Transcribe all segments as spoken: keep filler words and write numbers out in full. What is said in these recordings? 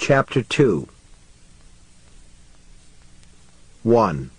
Chapter two. one.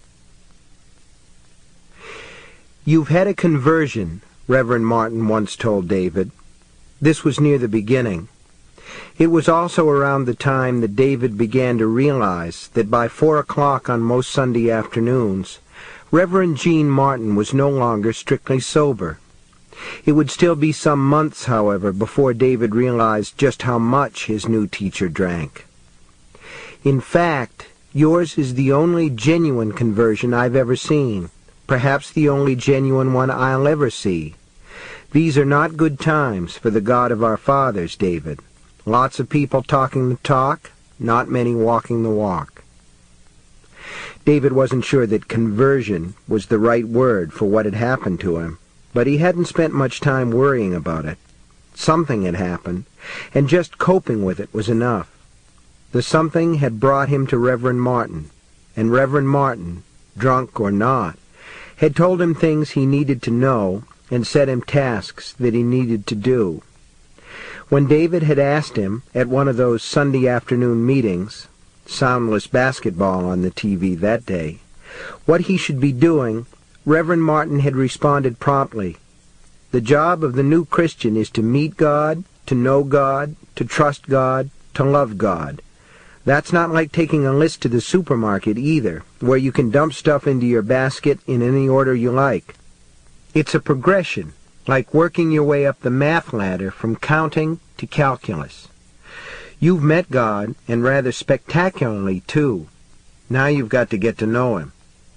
"You've had a conversion," Reverend Martin once told David. This was near the beginning. It was also around the time that David began to realize that by four o'clock on most Sunday afternoons, Reverend Gene Martin was no longer strictly sober. It would still be some months, however, before David realized just how much his new teacher drank. "In fact, yours is the only genuine conversion I've ever seen, perhaps the only genuine one I'll ever see. These are not good times for the God of our fathers, David. Lots of people talking the talk, not many walking the walk." David wasn't sure that conversion was the right word for what had happened to him, but he hadn't spent much time worrying about it. Something had happened, and just coping with it was enough. The something had brought him to Reverend Martin, and Reverend Martin, drunk or not, had told him things he needed to know and set him tasks that he needed to do. When David had asked him at one of those Sunday afternoon meetings, soundless basketball on the T V that day, what he should be doing, Reverend Martin had responded promptly, "The job of the new Christian is to meet God, to know God, to trust God, to love God. That's not like taking a list to the supermarket either, where you can dump stuff into your basket in any order you like. It's a progression, like working your way up the math ladder from counting to calculus. You've met God, and rather spectacularly, too. Now you've got to get to know Him."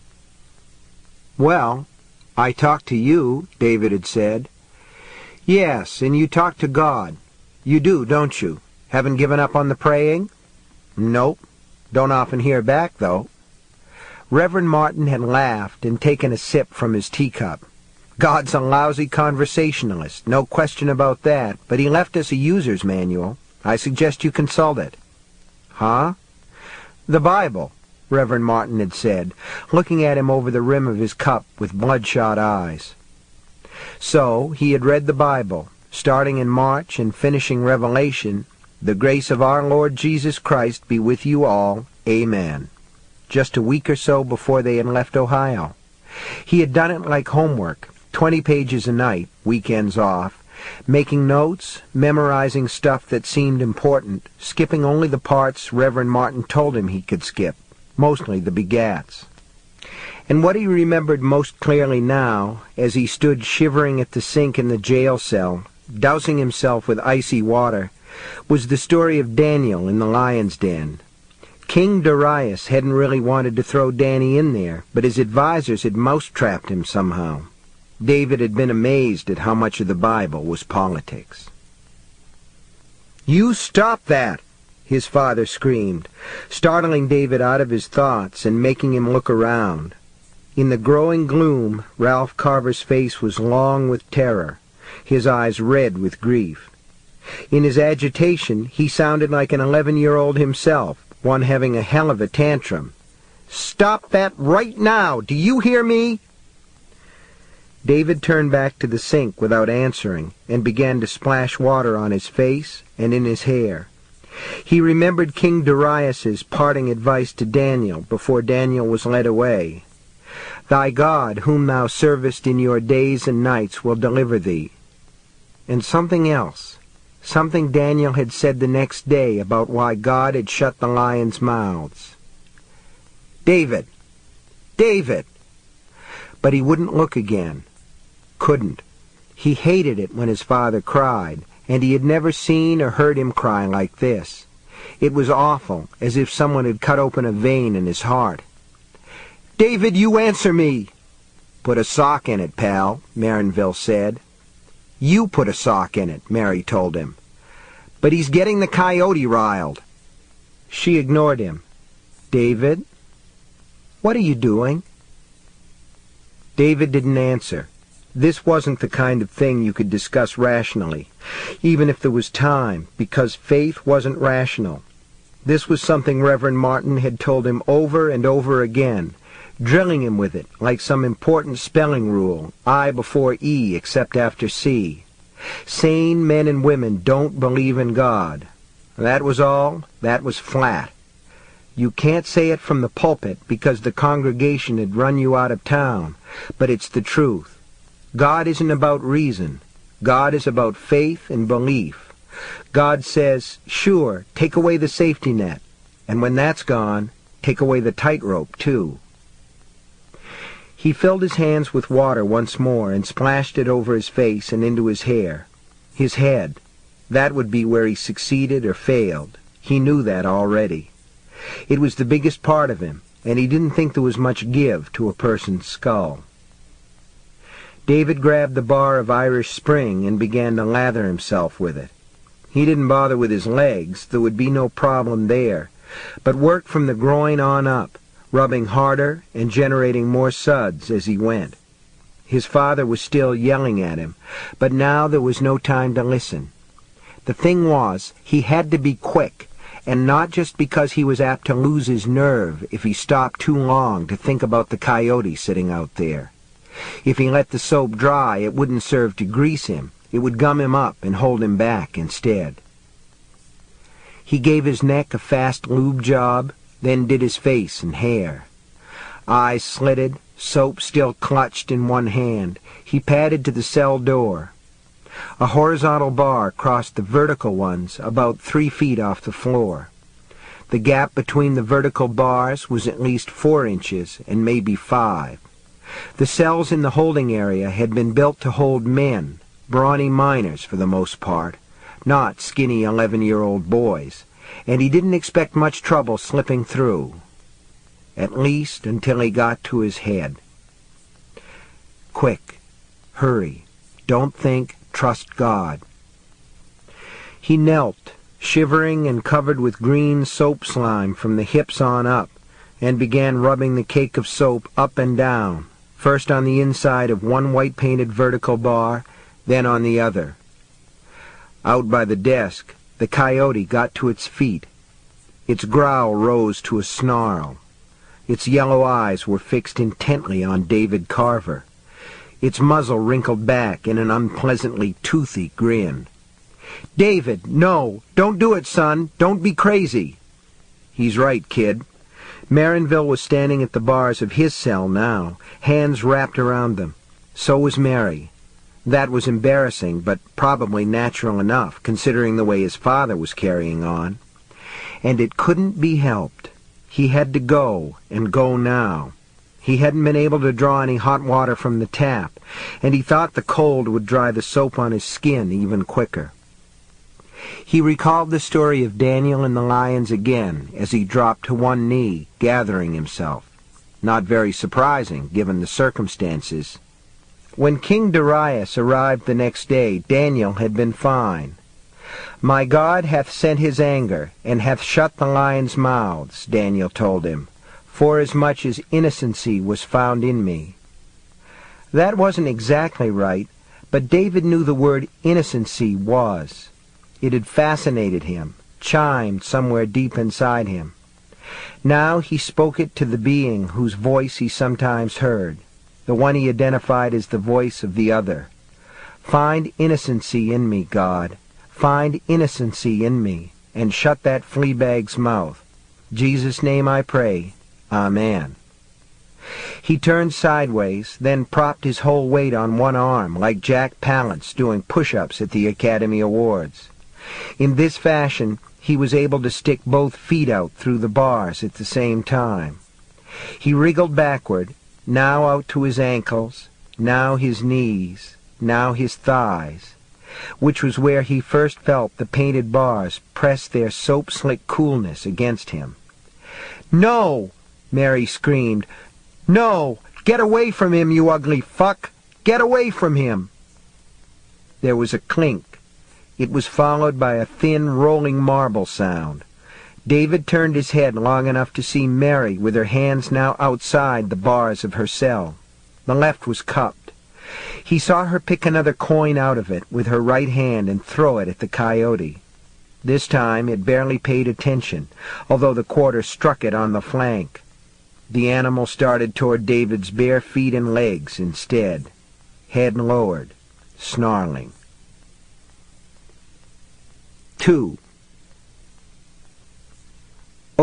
"Well, I talked to you," David had said. "Yes, and you talk to God. You do, don't you? Haven't given up on the praying?" "Nope. Don't often hear back, though." Reverend Martin had laughed and taken a sip from his teacup. "God's a lousy conversationalist, no question about that, but He left us a user's manual. I suggest you consult it." "Huh?" "The Bible," Reverend Martin had said, looking at him over the rim of his cup with bloodshot eyes. So he had read the Bible, starting in March and finishing Revelation, "The grace of our Lord Jesus Christ be with you all. Amen," just a week or so before they had left Ohio. He had done it like homework, twenty pages a night, weekends off, making notes, memorizing stuff that seemed important, skipping only the parts Reverend Martin told him he could skip, mostly the begats. And what he remembered most clearly now, as he stood shivering at the sink in the jail cell, dousing himself with icy water, was the story of Daniel in the lion's den. King Darius hadn't really wanted to throw Danny in there, but his advisors had mousetrapped him somehow. David had been amazed at how much of the Bible was politics. "You stop that!" his father screamed, startling David out of his thoughts and making him look around. In the growing gloom, Ralph Carver's face was long with terror, his eyes red with grief. In his agitation, he sounded like an eleven-year-old himself, one having a hell of a tantrum. "Stop that right now! Do you hear me?" David turned back to the sink without answering and began to splash water on his face and in his hair. He remembered King Darius's parting advice to Daniel before Daniel was led away. "Thy God, whom thou servest in your days and nights, will deliver thee." And something else. Something Daniel had said the next day about why God had shut the lions' mouths. "David! David!" But he wouldn't look again. Couldn't. He hated it when his father cried, and he had never seen or heard him cry like this. It was awful, as if someone had cut open a vein in his heart. "David, you answer me!" "Put a sock in it, pal," Marinville said. "You put a sock in it," Mary told him. "But he's getting the coyote riled." She ignored him. "David? What are you doing?" David didn't answer. This wasn't the kind of thing you could discuss rationally, even if there was time, because faith wasn't rational. This was something Reverend Martin had told him over and over again, drilling him with it like some important spelling rule, I before E except after C. Sane men and women don't believe in God. That was all. That was flat. You can't say it from the pulpit because the congregation had run you out of town, but it's the truth. God isn't about reason. God is about faith and belief. God says, sure, take away the safety net, and when that's gone, take away the tightrope, too. He filled his hands with water once more and splashed it over his face and into his hair. His head. That would be where he succeeded or failed. He knew that already. It was the biggest part of him, and he didn't think there was much give to a person's skull. David grabbed the bar of Irish Spring and began to lather himself with it. He didn't bother with his legs. There would be no problem there, but worked from the groin on up, rubbing harder and generating more suds as he went. His father was still yelling at him, but now there was no time to listen. The thing was, he had to be quick, and not just because he was apt to lose his nerve if he stopped too long to think about the coyote sitting out there. If he let the soap dry, it wouldn't serve to grease him. It would gum him up and hold him back instead. He gave his neck a fast lube job, then did his face and hair. Eyes slitted, soap still clutched in one hand, he padded to the cell door. A horizontal bar crossed the vertical ones about three feet off the floor. The gap between the vertical bars was at least four inches and maybe five. The cells in the holding area had been built to hold men, brawny miners for the most part, not skinny eleven-year-old boys, and he didn't expect much trouble slipping through. At least until he got to his head. Quick. Hurry. Don't think. Trust God. He knelt, shivering and covered with green soap slime from the hips on up, and began rubbing the cake of soap up and down, first on the inside of one white-painted vertical bar, then on the other. Out by the desk, the coyote got to its feet. Its growl rose to a snarl. Its yellow eyes were fixed intently on David Carver. Its muzzle wrinkled back in an unpleasantly toothy grin. "David, no! Don't do it, son! Don't be crazy!" "He's right, kid." Marinville was standing at the bars of his cell now, hands wrapped around them. So was Mary. That was embarrassing, but probably natural enough, considering the way his father was carrying on. And it couldn't be helped. He had to go, and go now. He hadn't been able to draw any hot water from the tap, and he thought the cold would dry the soap on his skin even quicker. He recalled the story of Daniel and the lions again as he dropped to one knee, gathering himself. Not very surprising, given the circumstances. When King Darius arrived the next day, Daniel had been fine. "My God hath sent his anger, and hath shut the lions' mouths," Daniel told him, "forasmuch as innocency was found in me." That wasn't exactly right, but David knew the word innocency was. It had fascinated him, chimed somewhere deep inside him. Now he spoke it to the being whose voice he sometimes heard, the one he identified as the voice of the other. "Find innocency in me, God. Find innocency in me, and shut that fleabag's mouth. Jesus' name I pray. Amen." He turned sideways, then propped his whole weight on one arm, like Jack Palance doing push-ups at the Academy Awards. In this fashion, he was able to stick both feet out through the bars at the same time. He wriggled backward, now out to his ankles, now his knees, now his thighs, which was where he first felt the painted bars press their soap-slick coolness against him. "No!" Mary screamed. "No! Get away from him, you ugly fuck! Get away from him!" There was a clink. It was followed by a thin, rolling marble sound. David turned his head long enough to see Mary with her hands now outside the bars of her cell. The left was cupped. He saw her pick another coin out of it with her right hand and throw it at the coyote. This time it barely paid attention, although the quarter struck it on the flank. The animal started toward David's bare feet and legs instead, head lowered, snarling. Two.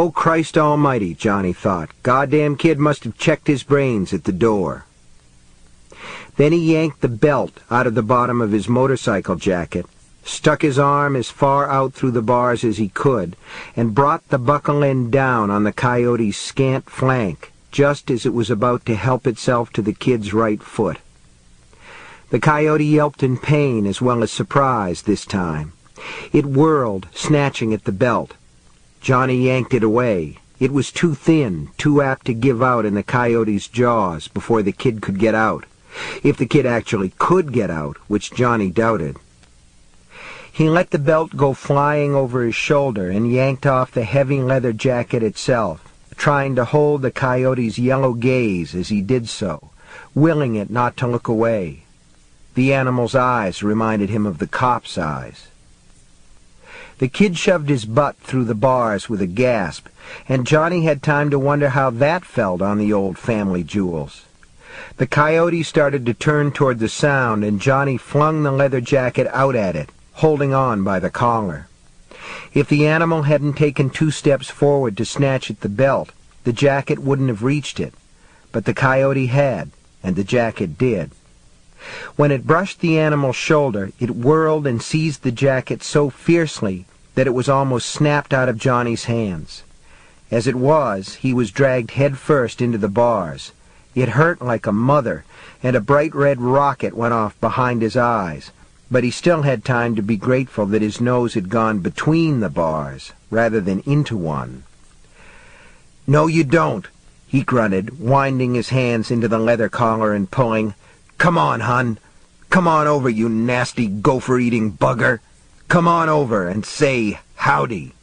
Oh, Christ almighty, Johnny thought. Goddamn kid must have checked his brains at the door. Then he yanked the belt out of the bottom of his motorcycle jacket, stuck his arm as far out through the bars as he could, and brought the buckle end down on the coyote's scant flank, just as it was about to help itself to the kid's right foot. The coyote yelped in pain as well as surprise this time. It whirled, snatching at the belt. Johnny yanked it away. It was too thin, too apt to give out in the coyote's jaws before the kid could get out. If the kid actually could get out, which Johnny doubted. He let the belt go flying over his shoulder and yanked off the heavy leather jacket itself, trying to hold the coyote's yellow gaze as he did so, willing it not to look away. The animal's eyes reminded him of the cop's eyes. The kid shoved his butt through the bars with a gasp, and Johnny had time to wonder how that felt on the old family jewels. The coyote started to turn toward the sound, and Johnny flung the leather jacket out at it, holding on by the collar. If the animal hadn't taken two steps forward to snatch at the belt, the jacket wouldn't have reached it. But the coyote had, and the jacket did. When it brushed the animal's shoulder, it whirled and seized the jacket so fiercely that it was almost snapped out of Johnny's hands. As it was, he was dragged head first into the bars. It hurt like a mother, and a bright red rocket went off behind his eyes, but he still had time to be grateful that his nose had gone between the bars, rather than into one. "No, you don't," he grunted, winding his hands into the leather collar and pulling. "Come on, hun. Come on over, you nasty gopher-eating bugger. Come on over and say howdy."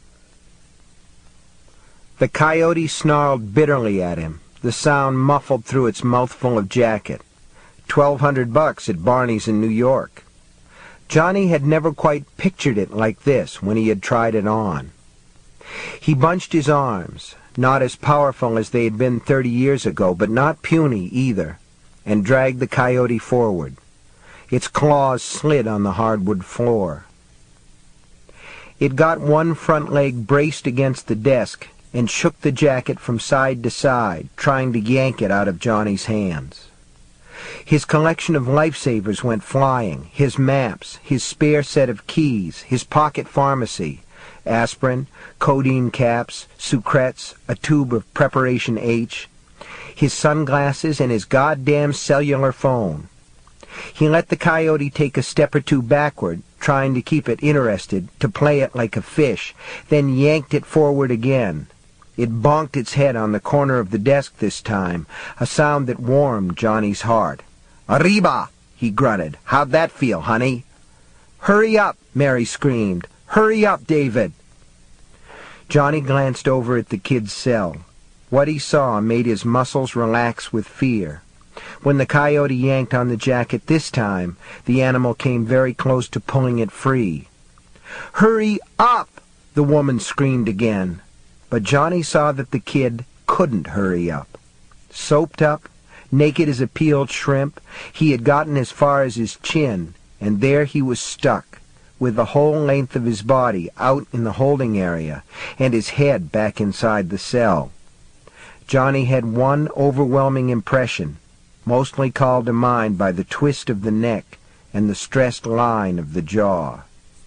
The coyote snarled bitterly at him, the sound muffled through its mouthful of jacket. Twelve hundred bucks at Barney's in New York. Johnny had never quite pictured it like this when he had tried it on. He bunched his arms, not as powerful as they had been thirty years ago, but not puny either, and dragged the coyote forward. Its claws slid on the hardwood floor. It got one front leg braced against the desk and shook the jacket from side to side, trying to yank it out of Johnny's hands. His collection of lifesavers went flying, his maps, his spare set of keys, his pocket pharmacy, aspirin, codeine caps, Sucrets, a tube of Preparation H, his sunglasses, and his goddamn cellular phone. He let the coyote take a step or two backward, trying to keep it interested, to play it like a fish, then yanked it forward again. It bonked its head on the corner of the desk this time, a sound that warmed Johnny's heart. "Arriba!" he grunted. "How'd that feel, honey?" "Hurry up!" Mary screamed. "Hurry up, David!" Johnny glanced over at the kid's cell. What he saw made his muscles relax with fear. When the coyote yanked on the jacket this time, the animal came very close to pulling it free. "Hurry up!" the woman screamed again. But Johnny saw that the kid couldn't hurry up. Soaped up, naked as a peeled shrimp, he had gotten as far as his chin, and there he was stuck, with the whole length of his body out in the holding area, and his head back inside the cell. Johnny had one overwhelming impression, mostly called to mind by the twist of the neck and the stressed line of the jaw.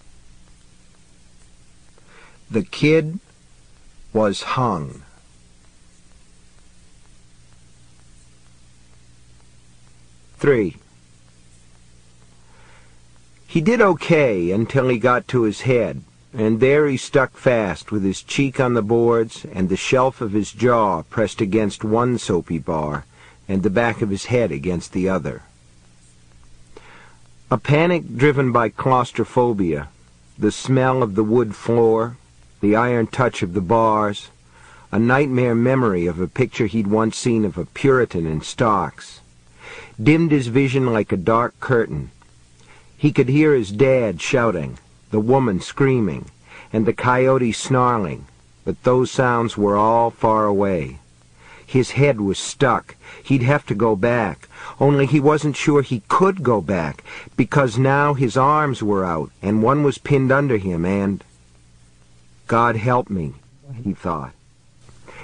The kid was hung. Three. He did okay until he got to his head, and there he stuck fast with his cheek on the boards and the shelf of his jaw pressed against one soapy bar and the back of his head against the other. A panic driven by claustrophobia, the smell of the wood floor, the iron touch of the bars, a nightmare memory of a picture he'd once seen of a Puritan in stocks, dimmed his vision like a dark curtain. He could hear his dad shouting, the woman screaming, and the coyote snarling, but those sounds were all far away. His head was stuck. He'd have to go back, only he wasn't sure he could go back, because now his arms were out, and one was pinned under him, and... God help me, he thought.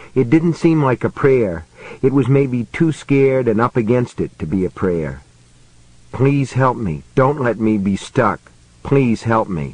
It didn't seem like a prayer. It was maybe too scared and up against it to be a prayer. Please help me. Don't let me be stuck. Please help me.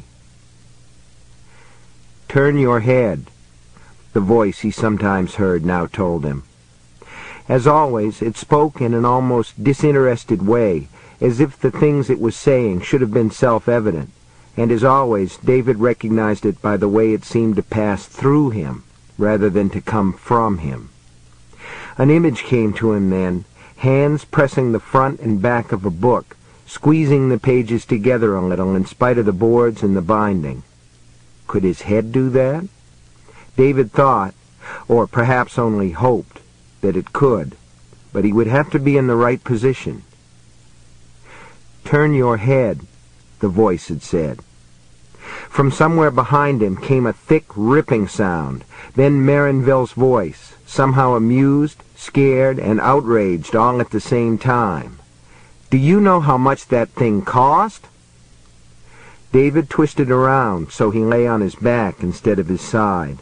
Turn your head, the voice he sometimes heard now told him. As always, it spoke in an almost disinterested way, as if the things it was saying should have been self-evident, and as always, David recognized it by the way it seemed to pass through him, rather than to come from him. An image came to him then, hands pressing the front and back of a book, squeezing the pages together a little in spite of the boards and the binding. Could his head do that? David thought, or perhaps only hoped, that it could, but he would have to be in the right position. Turn your head, the voice had said. From somewhere behind him came a thick, ripping sound, then Marinville's voice, somehow amused, scared, and outraged all at the same time. Do you know how much that thing cost? David twisted around so he lay on his back instead of his side.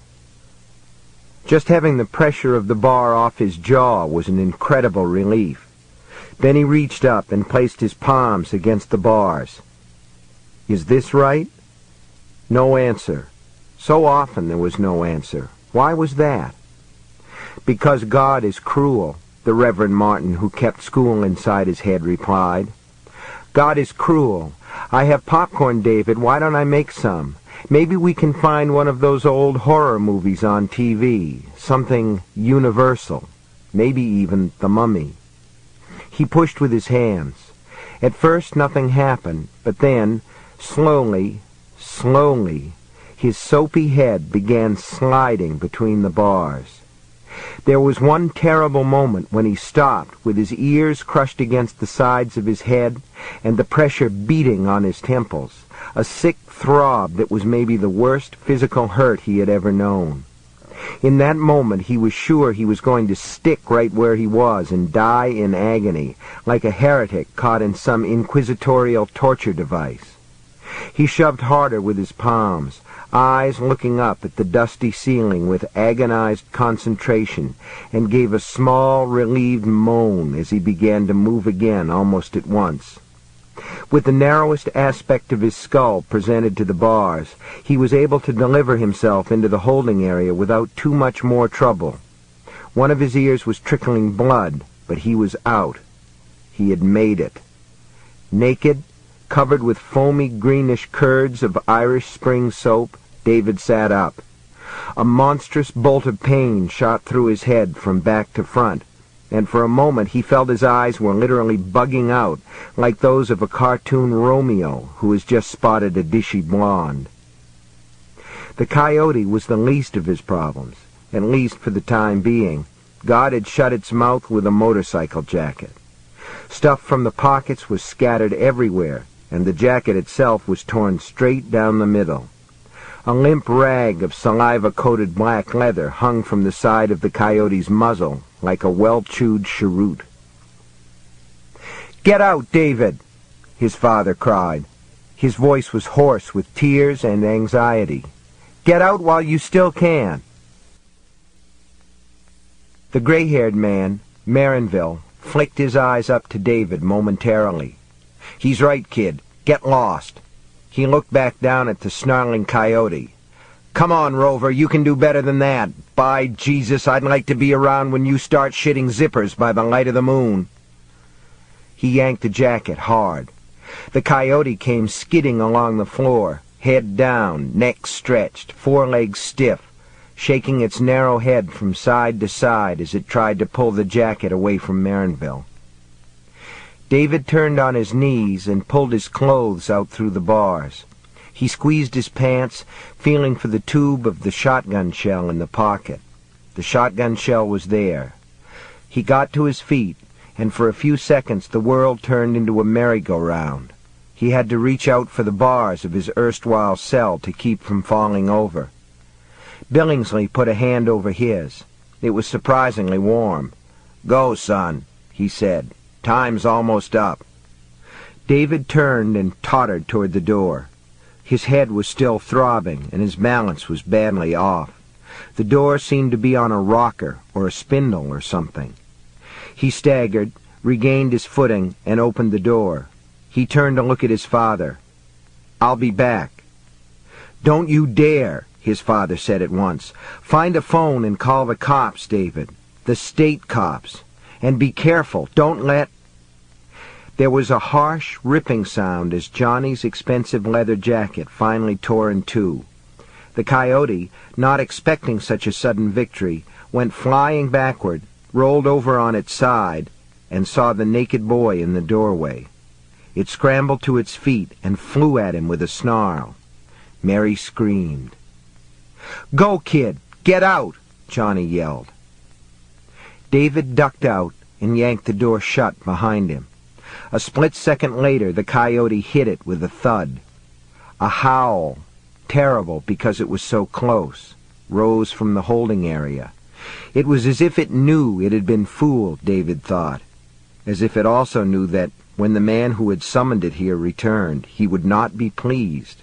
Just having the pressure of the bar off his jaw was an incredible relief. Then he reached up and placed his palms against the bars. Is this right? No answer. So often there was no answer. Why was that? Because God is cruel, the Reverend Martin, who kept school inside his head, replied. God is cruel. I have popcorn, David. Why don't I make some? Maybe we can find one of those old horror movies on T V, something universal, maybe even The Mummy. He pushed with his hands. At first nothing happened, but then, slowly, slowly, his soapy head began sliding between the bars. There was one terrible moment when he stopped, with his ears crushed against the sides of his head and the pressure beating on his temples, a sick throb that was maybe the worst physical hurt he had ever known. In that moment he was sure he was going to stick right where he was and die in agony, like a heretic caught in some inquisitorial torture device. He shoved harder with his palms, eyes looking up at the dusty ceiling with agonized concentration, and gave a small, relieved moan as he began to move again almost at once. With the narrowest aspect of his skull presented to the bars, he was able to deliver himself into the holding area without too much more trouble. One of his ears was trickling blood, but he was out. He had made it. Naked, covered with foamy greenish curds of Irish Spring soap, David sat up. A monstrous bolt of pain shot through his head from back to front, and for a moment he felt his eyes were literally bugging out, like those of a cartoon Romeo who has just spotted a dishy blonde. The coyote was the least of his problems, at least for the time being. God had shut its mouth with a motorcycle jacket. Stuff from the pockets was scattered everywhere, and the jacket itself was torn straight down the middle. A limp rag of saliva-coated black leather hung from the side of the coyote's muzzle, like a well-chewed cheroot. "Get out, David!" his father cried. His voice was hoarse with tears and anxiety. "Get out while you still can!" The gray-haired man, Marinville, flicked his eyes up to David momentarily. "He's right, kid. Get lost." He looked back down at the snarling coyote. "Come on, Rover, you can do better than that. By Jesus, I'd like to be around when you start shitting zippers by the light of the moon." He yanked the jacket hard. The coyote came skidding along the floor, head down, neck stretched, forelegs stiff, shaking its narrow head from side to side as it tried to pull the jacket away from Marinville. David turned on his knees and pulled his clothes out through the bars. He squeezed his pants, feeling for the tube of the shotgun shell in the pocket. The shotgun shell was there. He got to his feet, and for a few seconds the world turned into a merry-go-round. He had to reach out for the bars of his erstwhile cell to keep from falling over. Billingsley put a hand over his. It was surprisingly warm. "Go, son," he said. "Time's almost up." David turned and tottered toward the door. His head was still throbbing, and his balance was badly off. The door seemed to be on a rocker or a spindle or something. He staggered, regained his footing, and opened the door. He turned to look at his father. "I'll be back." "Don't you dare," his father said at once. "Find a phone and call the cops, David. The state cops. And be careful. Don't let—" There was a harsh, ripping sound as Johnny's expensive leather jacket finally tore in two. The coyote, not expecting such a sudden victory, went flying backward, rolled over on its side, and saw the naked boy in the doorway. It scrambled to its feet and flew at him with a snarl. Mary screamed. "Go, kid! Get out!" Johnny yelled. David ducked out and yanked the door shut behind him. A split second later, the coyote hit it with a thud. A howl, terrible because it was so close, rose from the holding area. It was as if it knew it had been fooled, David thought, as if it also knew that, when the man who had summoned it here returned, he would not be pleased.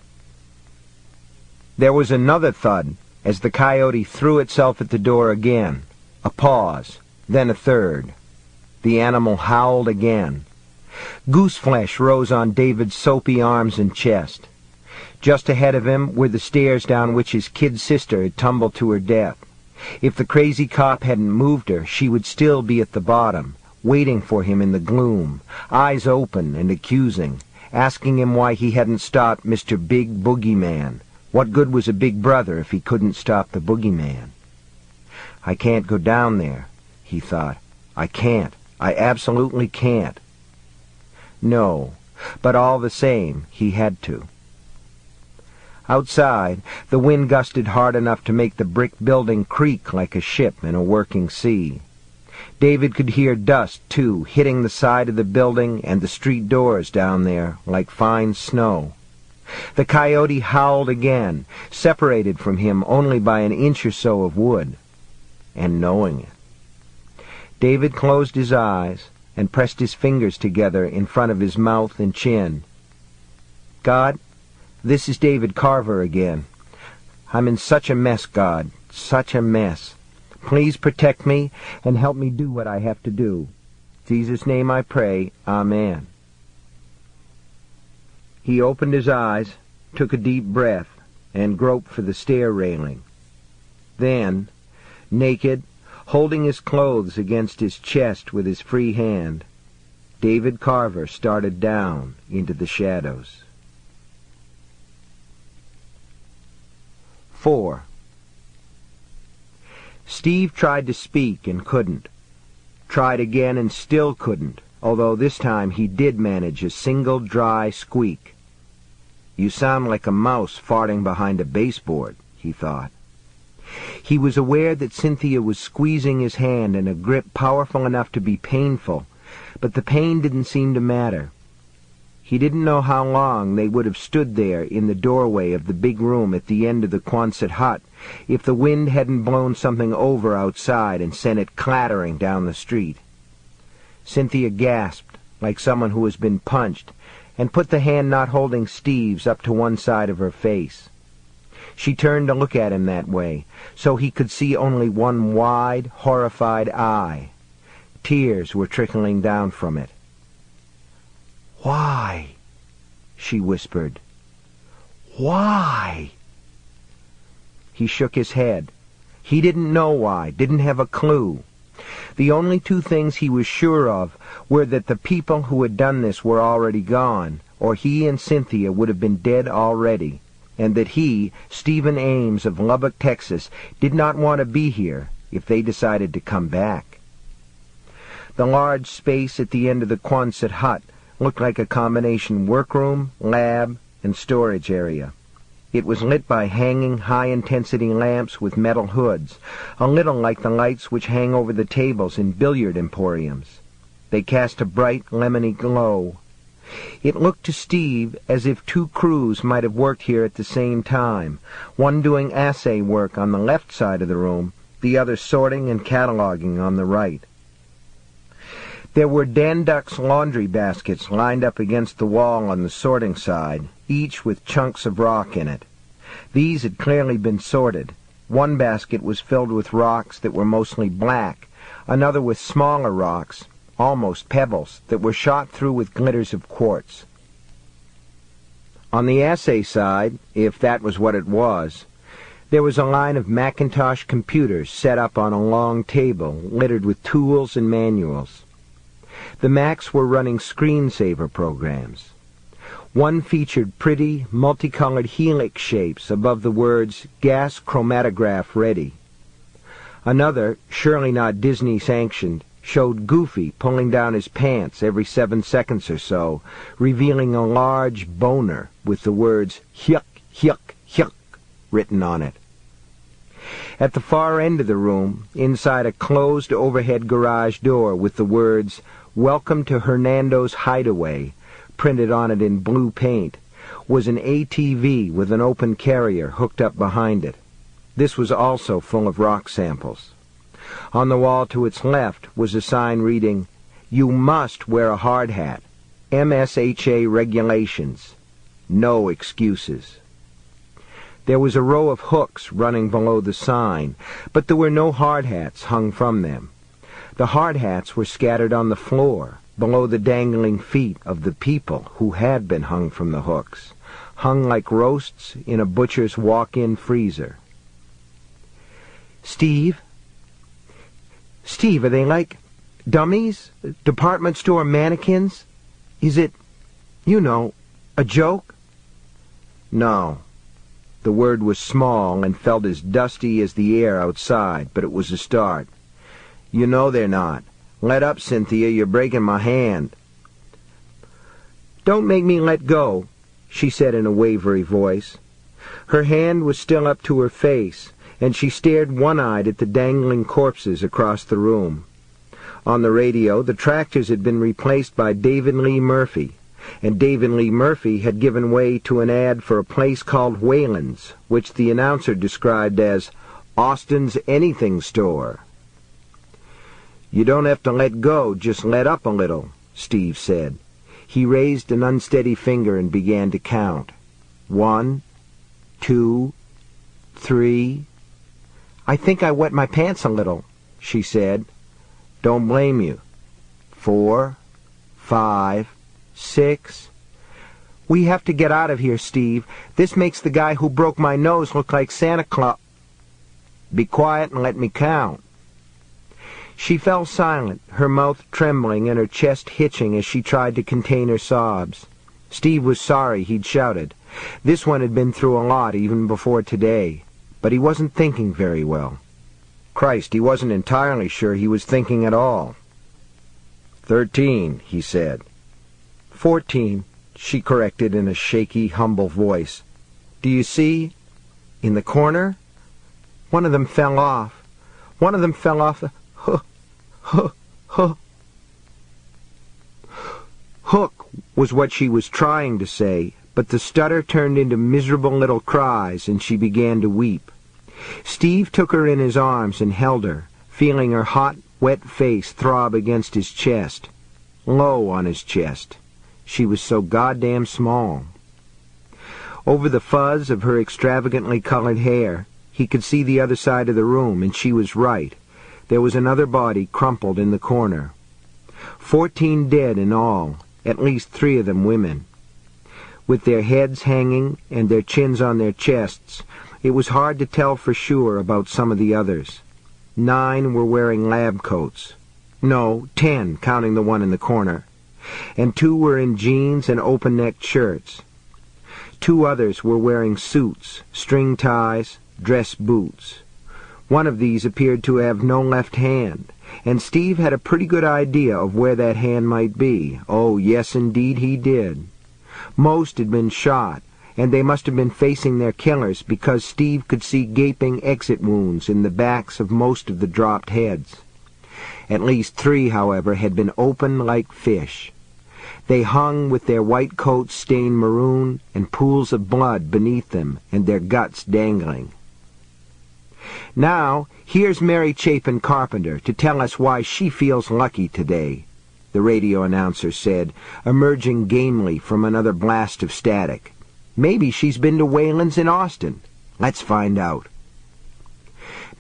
There was another thud as the coyote threw itself at the door again. A pause, then a third. The animal howled again. Gooseflesh rose on David's soapy arms and chest. Just ahead of him were the stairs down which his kid sister had tumbled to her death. If the crazy cop hadn't moved her, she would still be at the bottom, waiting for him in the gloom, eyes open and accusing, asking him why he hadn't stopped Mister Big Boogeyman. What good was a big brother if he couldn't stop the boogeyman? "I can't go down there," he thought. "I can't. I absolutely can't." No, but all the same, he had to. Outside, the wind gusted hard enough to make the brick building creak like a ship in a working sea. David could hear dust, too, hitting the side of the building and the street doors down there like fine snow. The coyote howled again, separated from him only by an inch or so of wood, and knowing it. David closed his eyes and pressed his fingers together in front of his mouth and chin. "God, this is David Carver again. I'm in such a mess, God, such a mess. Please protect me and help me do what I have to do. In Jesus' name I pray, Amen." He opened his eyes, took a deep breath, and groped for the stair railing. Then, naked, holding his clothes against his chest with his free hand, David Carver started down into the shadows. Four. Steve tried to speak and couldn't. Tried again and still couldn't, although this time he did manage a single dry squeak. "You sound like a mouse farting behind a baseboard," he thought. He was aware that Cynthia was squeezing his hand in a grip powerful enough to be painful, but the pain didn't seem to matter. He didn't know how long they would have stood there in the doorway of the big room at the end of the Quonset hut if the wind hadn't blown something over outside and sent it clattering down the street. Cynthia gasped, like someone who has been punched, and put the hand not holding Steve's up to one side of her face. She turned to look at him that way, so he could see only one wide, horrified eye. Tears were trickling down from it. "Why?" she whispered. "Why?" He shook his head. He didn't know why, didn't have a clue. The only two things he was sure of were that the people who had done this were already gone, or he and Cynthia would have been dead already, and that he, Stephen Ames of Lubbock, Texas, did not want to be here if they decided to come back. The large space at the end of the Quonset hut looked like a combination workroom, lab, and storage area. It was lit by hanging high-intensity lamps with metal hoods, a little like the lights which hang over the tables in billiard emporiums. They cast a bright, lemony glow. It looked to Steve as if two crews might have worked here at the same time, one doing assay work on the left side of the room, the other sorting and cataloging on the right. There were Danduk's laundry baskets lined up against the wall on the sorting side, each with chunks of rock in it. These had clearly been sorted. One basket was filled with rocks that were mostly black, another with smaller rocks, almost pebbles, that were shot through with glitters of quartz. On the assay side, if that was what it was, there was a line of Macintosh computers set up on a long table, littered with tools and manuals. The Macs were running screensaver programs. One featured pretty, multicolored helix shapes above the words, "Gas Chromatograph Ready." Another, surely not Disney-sanctioned, showed Goofy pulling down his pants every seven seconds or so, revealing a large boner with the words, "Hyuk, hyuk, hyuk," written on it. At the far end of the room, inside a closed overhead garage door with the words, "Welcome to Hernando's Hideaway," printed on it in blue paint, was an A T V with an open carrier hooked up behind it. This was also full of rock samples. On the wall to its left was a sign reading, "You must wear a hard hat. M S H A regulations. No excuses." There was a row of hooks running below the sign, but there were no hard hats hung from them. The hard hats were scattered on the floor, below the dangling feet of the people who had been hung from the hooks, hung like roasts in a butcher's walk-in freezer. "Steve? Steve, are they like dummies? Department store mannequins? Is it, you know, a joke?" No. The word was small and felt as dusty as the air outside, but it was a start. "You know they're not. Let up, Cynthia, you're breaking my hand." "Don't make me let go," she said in a wavery voice. Her hand was still up to her face, and she stared one-eyed at the dangling corpses across the room. On the radio, the tractors had been replaced by David Lee Murphy, and David Lee Murphy had given way to an ad for a place called Whalen's, which the announcer described as Austin's Anything Store. "You don't have to let go, just let up a little," Steve said. He raised an unsteady finger and began to count. One, two, three. "I think I wet my pants a little," she said. "Don't blame you." Four, five, six. "We have to get out of here, Steve. This makes the guy who broke my nose look like Santa Claus." "Be quiet and let me count." She fell silent, her mouth trembling and her chest hitching as she tried to contain her sobs. Steve was sorry he'd shouted. This one had been through a lot even before today, but he wasn't thinking very well. Christ, he wasn't entirely sure he was thinking at all. "Thirteen," he said. "Fourteen," she corrected in a shaky, humble voice. "Do you see? In the corner? One of them fell off. One of them fell off the... Huh, huh, huh." Hook was what she was trying to say, but the stutter turned into miserable little cries, and she began to weep. Steve took her in his arms and held her, feeling her hot, wet face throb against his chest, low on his chest. She was so goddamn small. Over the fuzz of her extravagantly colored hair, he could see the other side of the room, and she was right. There was another body crumpled in the corner. Fourteen dead in all, at least three of them women. With their heads hanging and their chins on their chests, it was hard to tell for sure about some of the others. Nine were wearing lab coats. No, ten, counting the one in the corner. And two were in jeans and open-necked shirts. Two others were wearing suits, string ties, dress boots. One of these appeared to have no left hand, and Steve had a pretty good idea of where that hand might be. Oh, yes, indeed he did. Most had been shot, and they must have been facing their killers because Steve could see gaping exit wounds in the backs of most of the dropped heads. At least three, however, had been open like fish. They hung with their white coats stained maroon and pools of blood beneath them and their guts dangling. "Now, here's Mary Chapin Carpenter to tell us why she feels lucky today," the radio announcer said, emerging gamely from another blast of static. "Maybe she's been to Whalen's in Austin. Let's find out."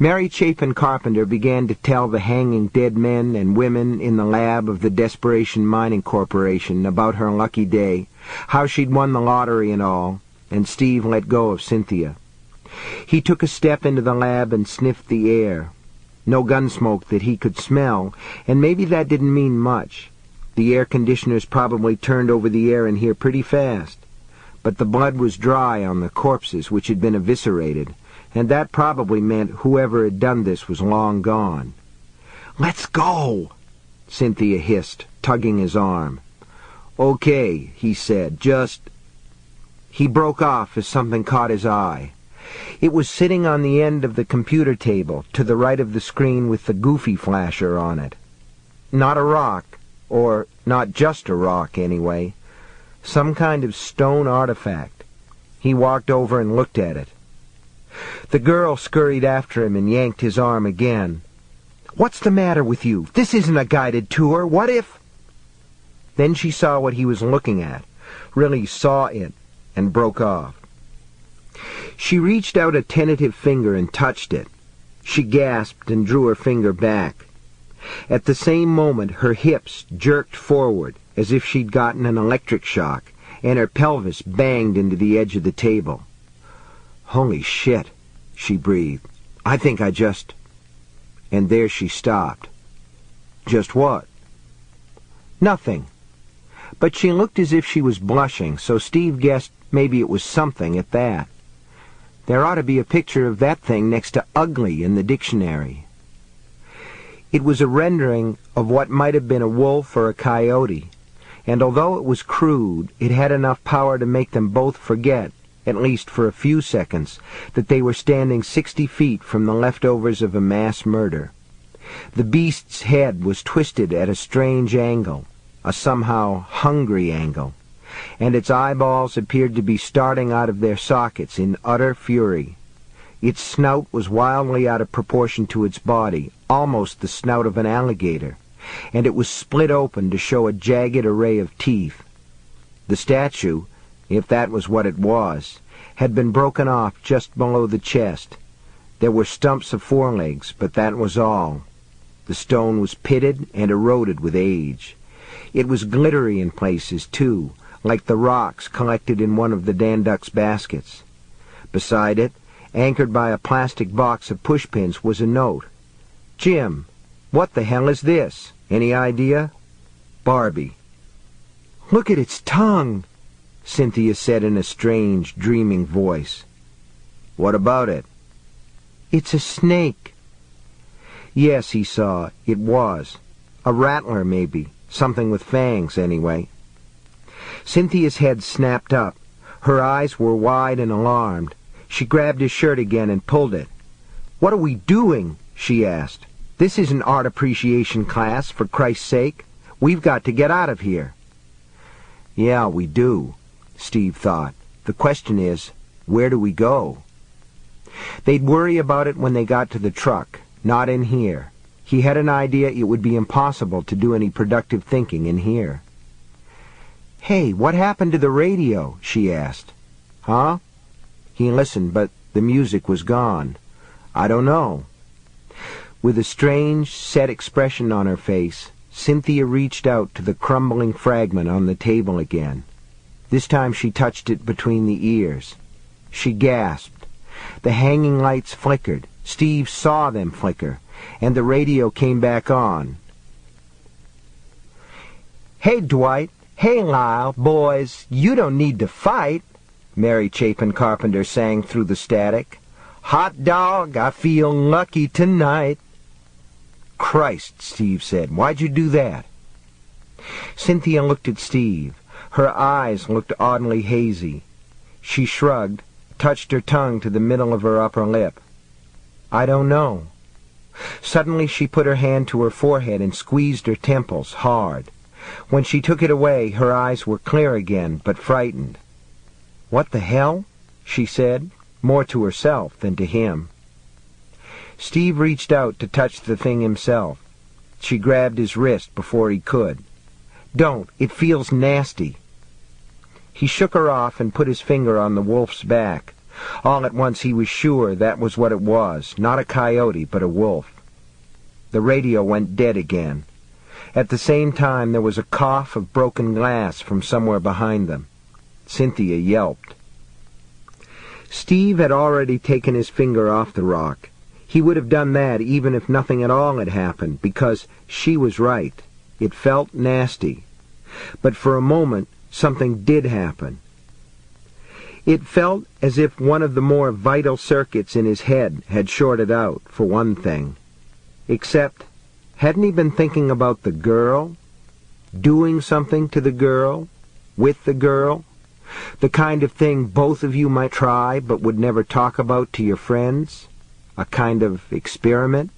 Mary Chapin Carpenter began to tell the hanging dead men and women in the lab of the Desperation Mining Corporation about her lucky day, how she'd won the lottery and all, and Steve let go of Cynthia. He took a step into the lab and sniffed the air. No gun smoke that he could smell, and maybe that didn't mean much. The air conditioners probably turned over the air in here pretty fast. But the blood was dry on the corpses which had been eviscerated, and that probably meant whoever had done this was long gone. "Let's go," Cynthia hissed, tugging his arm. "Okay," he said, just... He broke off as something caught his eye. It was sitting on the end of the computer table, to the right of the screen with the goofy flasher on it. Not a rock, or not just a rock, anyway. Some kind of stone artifact. He walked over and looked at it. The girl scurried after him and yanked his arm again. "What's the matter with you? This isn't a guided tour. What if—" Then she saw what he was looking at, really saw it, and broke off. She reached out a tentative finger and touched it. She gasped and drew her finger back. At the same moment, her hips jerked forward, as if she'd gotten an electric shock, and her pelvis banged into the edge of the table. "Holy shit," she breathed. "I think I just—" And there she stopped. "Just what?" "Nothing." But she looked as if she was blushing, so Steve guessed maybe it was something at that. There ought to be a picture of that thing next to ugly in the dictionary. It was a rendering of what might have been a wolf or a coyote, and although it was crude, it had enough power to make them both forget, at least for a few seconds, that they were standing sixty feet from the leftovers of a mass murder. The beast's head was twisted at a strange angle, a somehow hungry angle, and its eyeballs appeared to be starting out of their sockets in utter fury. Its snout was wildly out of proportion to its body, almost the snout of an alligator, and it was split open to show a jagged array of teeth. The statue, if that was what it was, had been broken off just below the chest. There were stumps of forelegs, but that was all. The stone was pitted and eroded with age. It was glittery in places, too, like the rocks collected in one of the Danduk's baskets. Beside it, anchored by a plastic box of pushpins, was a note. "Jim, what the hell is this? Any idea? Barbie." "Look at its tongue," Cynthia said in a strange, dreaming voice. "What about it?" "It's a snake." Yes, he saw, it was. A rattler, maybe. Something with fangs, anyway. Cynthia's head snapped up. Her eyes were wide and alarmed. She grabbed his shirt again and pulled it. "What are we doing?" she asked. "This isn't art appreciation class, for Christ's sake. We've got to get out of here." Yeah, we do, Steve thought. The question is, where do we go? They'd worry about it when they got to the truck, not in here. He had an idea it would be impossible to do any productive thinking in here. "Hey, what happened to the radio?" she asked. "Huh?" He listened, but the music was gone. "I don't know." With a strange, set expression on her face, Cynthia reached out to the crumbling fragment on the table again. This time she touched it between the ears. She gasped. The hanging lights flickered. Steve saw them flicker, and the radio came back on. "Hey, Dwight. Hey, Lyle. Boys, you don't need to fight," Mary Chapin Carpenter sang through the static. "Hot dog, I feel lucky tonight." "Christ," Steve said. "Why'd you do that?" Cynthia looked at Steve. Her eyes looked oddly hazy. She shrugged, touched her tongue to the middle of her upper lip. "I don't know." Suddenly she put her hand to her forehead and squeezed her temples hard. When she took it away, her eyes were clear again, but frightened. "What the hell?" she said, more to herself than to him. Steve reached out to touch the thing himself. She grabbed his wrist before he could. "Don't. It feels nasty." He shook her off and put his finger on the wolf's back, All at once he was sure that was what it was, not a coyote, but a wolf. The radio went dead again. At the same time, there was a cough of broken glass from somewhere behind them. Cynthia yelped. Steve had already taken his finger off the rock. He would have done that even if nothing at all had happened, because she was right. It felt nasty. But for a moment, something did happen. It felt as if one of the more vital circuits in his head had shorted out, for one thing. Except, hadn't he been thinking about the girl? Doing something to the girl? With the girl? The kind of thing both of you might try but would never talk about to your friends? A kind of experiment?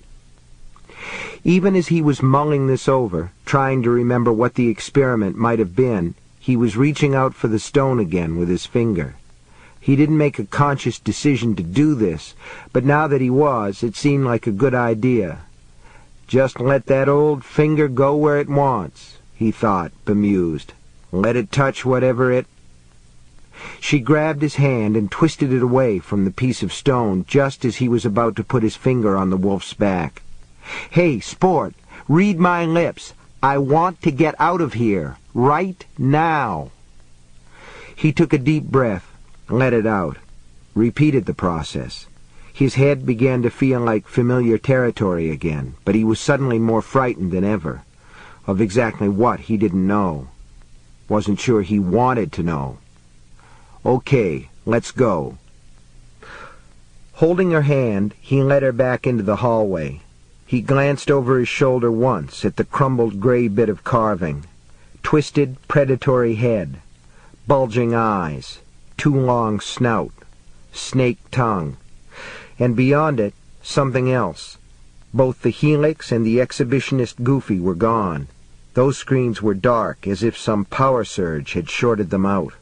Even as he was mulling this over, trying to remember what the experiment might have been, he was reaching out for the stone again with his finger. He didn't make a conscious decision to do this, but now that he was, it seemed like a good idea. Just let that old finger go where it wants, he thought, bemused. Let it touch whatever it... She grabbed his hand and twisted it away from the piece of stone just as he was about to put his finger on the wolf's back. "Hey, sport, read my lips. I want to get out of here, right now." He took a deep breath, let it out, repeated the process. His head began to feel like familiar territory again, but he was suddenly more frightened than ever. Of exactly what, he didn't know. Wasn't sure he wanted to know. "Okay, let's go." Holding her hand, he led her back into the hallway. He glanced over his shoulder once at the crumbled gray bit of carving. Twisted, predatory head. Bulging eyes. Too long snout. Snake tongue. And beyond it, something else. Both the helix and the exhibitionist Goofy were gone. Those screens were dark, as if some power surge had shorted them out.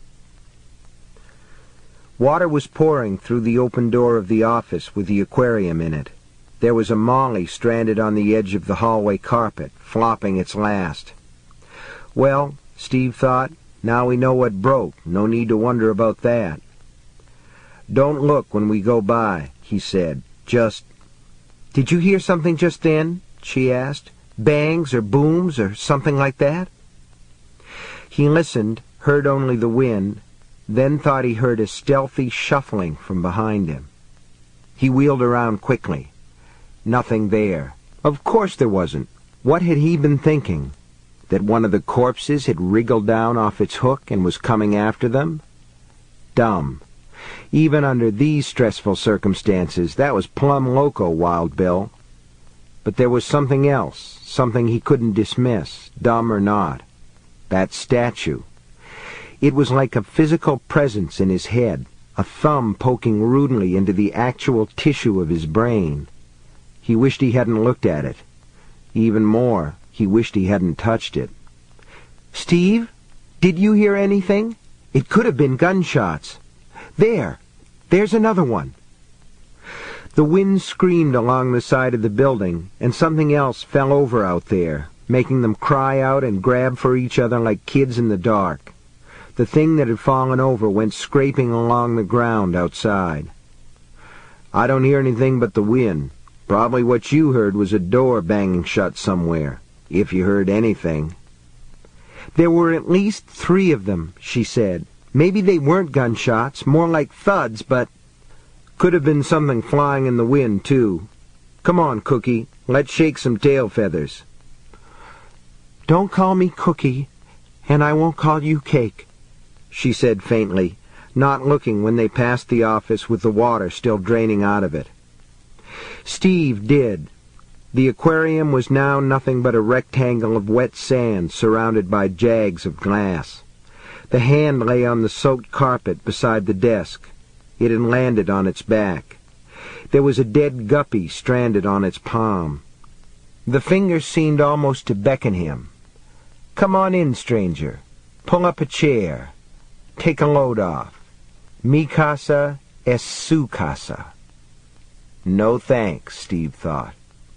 Water was pouring through the open door of the office with the aquarium in it. There was a molly stranded on the edge of the hallway carpet, flopping its last. Well, Steve thought, now we know what broke. No need to wonder about that. "Don't look when we go by," he said. "Just—" "Did you hear something just then?" she asked. "Bangs or booms or something like that?" He listened, heard only the wind, then thought he heard a stealthy shuffling from behind him. He wheeled around quickly. Nothing there. Of course there wasn't. What had he been thinking? That one of the corpses had wriggled down off its hook and was coming after them? Dumb. Even under these stressful circumstances, that was plumb loco, Wild Bill. But there was something else, something he couldn't dismiss, dumb or not. That statue. It was like a physical presence in his head, a thumb poking rudely into the actual tissue of his brain. He wished he hadn't looked at it. Even more, he wished he hadn't touched it. "Steve, did you hear anything? It could have been gunshots. There! There's another one." The wind screamed along the side of the building, and something else fell over out there, making them cry out and grab for each other like kids in the dark. The thing that had fallen over went scraping along the ground outside. "I don't hear anything but the wind. Probably what you heard was a door banging shut somewhere, if you heard anything." "There were at least three of them," she said. "Maybe they weren't gunshots, more like thuds, but—" "Could have been something flying in the wind, too. Come on, Cookie, let's shake some tail feathers." "Don't call me Cookie, and I won't call you Cake," she said faintly, not looking when they passed the office with the water still draining out of it. Steve did. The aquarium was now nothing but a rectangle of wet sand surrounded by jags of glass. The hand lay on the soaked carpet beside the desk. It had landed on its back. There was a dead guppy stranded on its palm. The fingers seemed almost to beckon him. "Come on in, stranger. Pull up a chair. Take a load off. Mi casa es su casa." No thanks, Steve thought.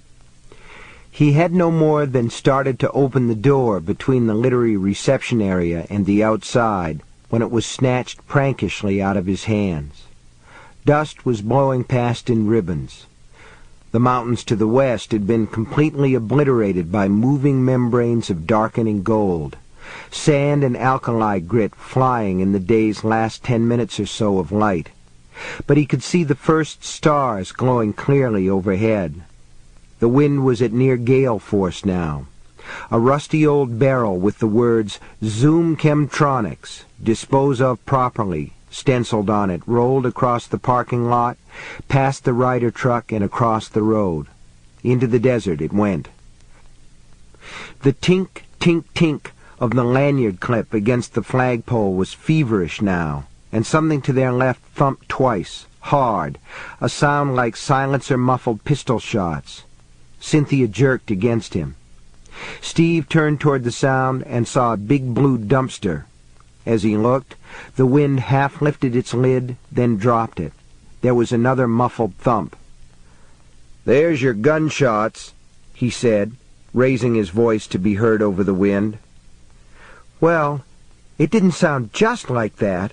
He had no more than started to open the door between the literary reception area and the outside when it was snatched prankishly out of his hands. Dust was blowing past in ribbons. The mountains to the west had been completely obliterated by moving membranes of darkening gold, sand and alkali grit flying in the day's last ten minutes or so of light. But he could see the first stars glowing clearly overhead. The wind was at near gale force now. A rusty old barrel with the words Zoom Chemtronics, dispose of properly, stenciled on it, rolled across the parking lot, past the Ryder truck, and across the road. Into the desert it went. The tink, tink, tink of the lanyard clip against the flagpole was feverish now, and something to their left thumped twice, hard, a sound like silencer-muffled pistol shots. Cynthia jerked against him. Steve turned toward the sound and saw a big blue dumpster. As he looked, the wind half lifted its lid, then dropped it. There was another muffled thump. "There's your gunshots," he said, raising his voice to be heard over the wind. "Well, it didn't sound just like that."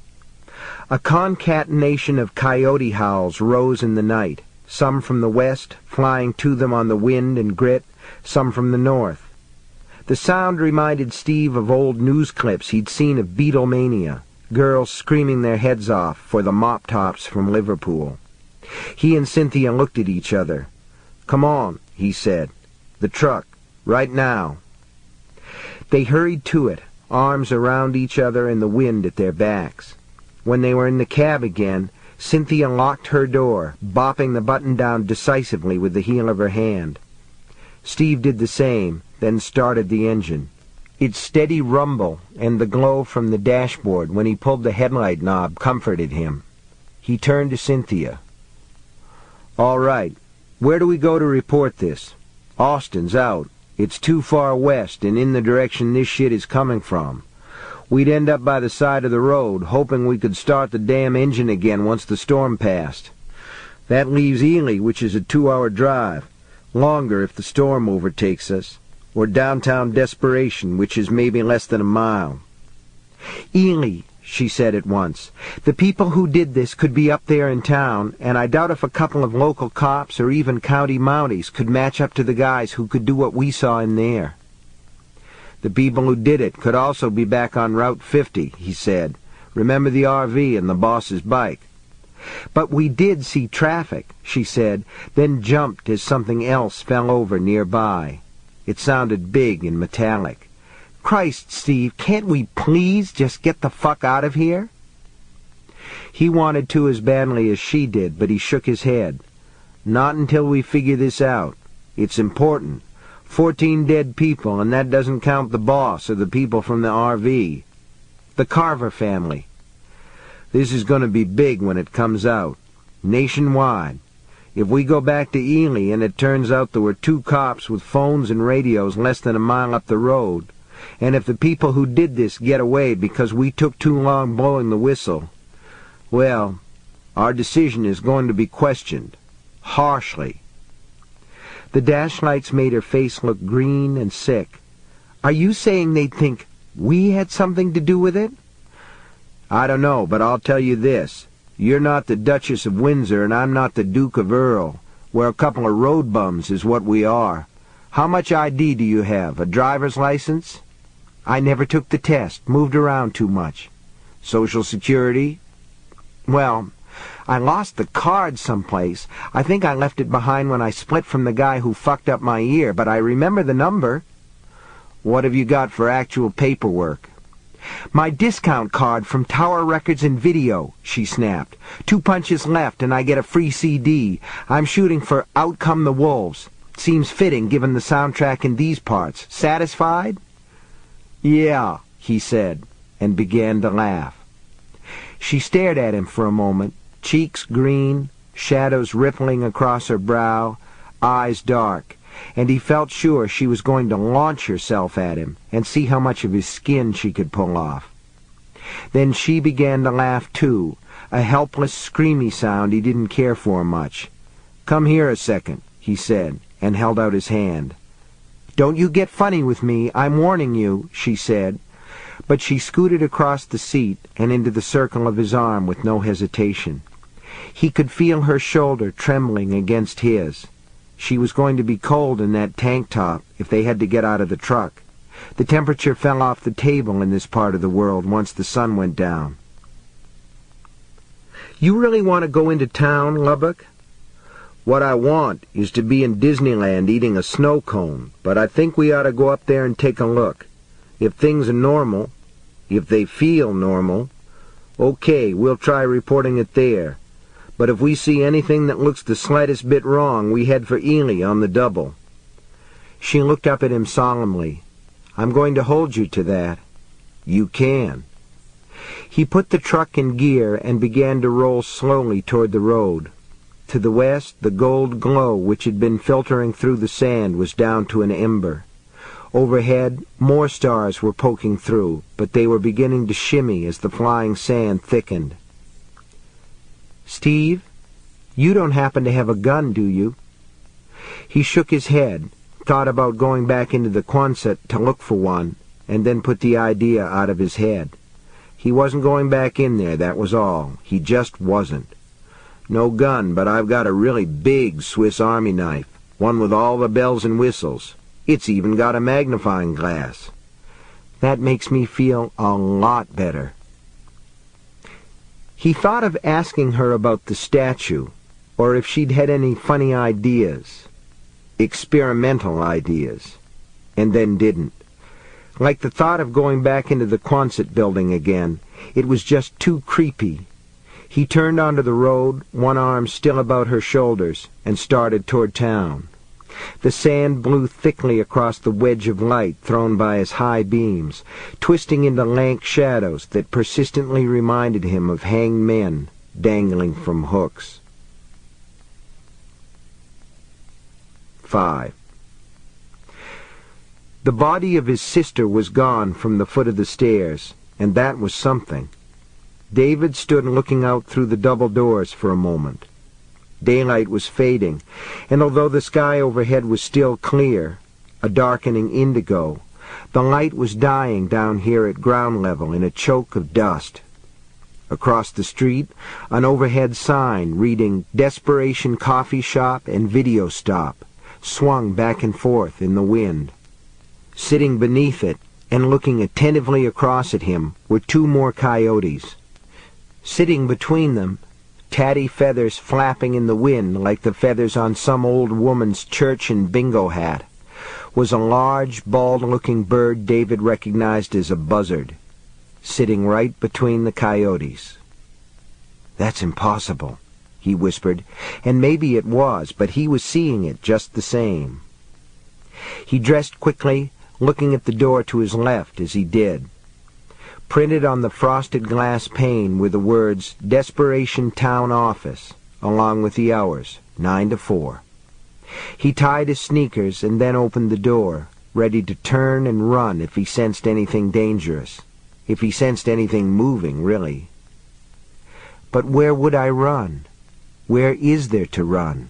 A concatenation of coyote howls rose in the night, some from the west, flying to them on the wind and grit, some from the north. The sound reminded Steve of old news clips he'd seen of Beatlemania, girls screaming their heads off for the mop-tops from Liverpool. He and Cynthia looked at each other. "Come on," he said. "The truck. Right now." They hurried to it, arms around each other and the wind at their backs. When they were in the cab again, Cynthia locked her door, bopping the button down decisively with the heel of her hand. Steve did the same, then started the engine. Its steady rumble and the glow from the dashboard when he pulled the headlight knob comforted him. He turned to Cynthia. "All right. Where do we go to report this?" "Austin's out. It's too far west and in the direction this shit is coming from. We'd end up by the side of the road, hoping we could start the damn engine again once the storm passed. That leaves Ely, which is a two-hour drive. Longer if the storm overtakes us. Or downtown Desperation, which is maybe less than a mile." "Ely," she said at once. "The people who did this could be up there in town, and I doubt if a couple of local cops or even county mounties could match up to the guys who could do what we saw in there." "The people who did it could also be back on Route fifty, he said. "Remember the R V and the boss's bike." "But we did see traffic," she said, then jumped as something else fell over nearby. It sounded big and metallic. "Christ, Steve, can't we please just get the fuck out of here?" He wanted to as badly as she did, but he shook his head. "Not until we figure this out. It's important. Fourteen dead people, and that doesn't count the boss or the people from the R V. The Carver family. This is going to be big when it comes out. Nationwide. If we go back to Ely and it turns out there were two cops with phones and radios less than a mile up the road, and if the people who did this get away because we took too long blowing the whistle, well, our decision is going to be questioned. Harshly." The dashlights made her face look green and sick. "Are you saying they'd think we had something to do with it?" "I don't know, but I'll tell you this. You're not the Duchess of Windsor, and I'm not the Duke of Earl. We're a couple of road bums is what we are. How much I D do you have? A driver's license?" "I never took the test. Moved around too much." "Social Security?" "Well, I lost the card someplace. I think I left it behind when I split from the guy who fucked up my ear, but I remember the number." "What have you got for actual paperwork?" "My discount card from Tower Records and Video," she snapped. "Two punches left and I get a free C D. I'm shooting for Out Come the Wolves. Seems fitting given the soundtrack in these parts. Satisfied?" "Yeah," he said, and began to laugh. She stared at him for a moment, cheeks green, shadows rippling across her brow, eyes dark, and he felt sure she was going to launch herself at him and see how much of his skin she could pull off. Then she began to laugh too, a helpless, screamy sound he didn't care for much. "Come here a second," he said, and held out his hand. "Don't you get funny with me, I'm warning you," she said, but she scooted across the seat and into the circle of his arm with no hesitation. He could feel her shoulder trembling against his. She was going to be cold in that tank top if they had to get out of the truck. The temperature fell off the table in this part of the world once the sun went down. "You really want to go into town, Lubbock?" "What I want is to be in Disneyland eating a snow cone, but I think we ought to go up there and take a look. If things are normal, if they feel normal, okay, we'll try reporting it there. But if we see anything that looks the slightest bit wrong, we head for Ely on the double." She looked up at him solemnly. "I'm going to hold you to that." "You can." He put the truck in gear and began to roll slowly toward the road. To the west, the gold glow which had been filtering through the sand was down to an ember. Overhead, more stars were poking through, but they were beginning to shimmy as the flying sand thickened. "Steve, you don't happen to have a gun, do you?" He shook his head, thought about going back into the Quonset to look for one, and then put the idea out of his head. He wasn't going back in there, that was all. He just wasn't. "No gun, but I've got a really big Swiss Army knife, one with all the bells and whistles. It's even got a magnifying glass." "That makes me feel a lot better." He thought of asking her about the statue, or if she'd had any funny ideas, experimental ideas, and then didn't. Like the thought of going back into the Quonset building again, it was just too creepy. He turned onto the road, one arm still about her shoulders, and started toward town. The sand blew thickly across the wedge of light thrown by his high beams, twisting into lank shadows that persistently reminded him of hanged men dangling from hooks. Five. The body of his sister was gone from the foot of the stairs, and that was something. David stood looking out through the double doors for a moment. Daylight was fading, and although the sky overhead was still clear, a darkening indigo, the light was dying down here at ground level in a choke of dust. Across the street, an overhead sign reading "Desperation Coffee Shop and Video Stop" swung back and forth in the wind. Sitting beneath it, and looking attentively across at him, were two more coyotes. Sitting between them, tatty feathers flapping in the wind like the feathers on some old woman's church and bingo hat, was a large, bald-looking bird David recognized as a buzzard, sitting right between the coyotes. "That's impossible," he whispered, and maybe it was, but he was seeing it just the same. He dressed quickly, looking at the door to his left as he did. Printed on the frosted glass pane were the words "Desperation Town Office," along with the hours, nine to four. He tied his sneakers and then opened the door, ready to turn and run if he sensed anything dangerous, if he sensed anything moving, really. But where would I run? Where is there to run?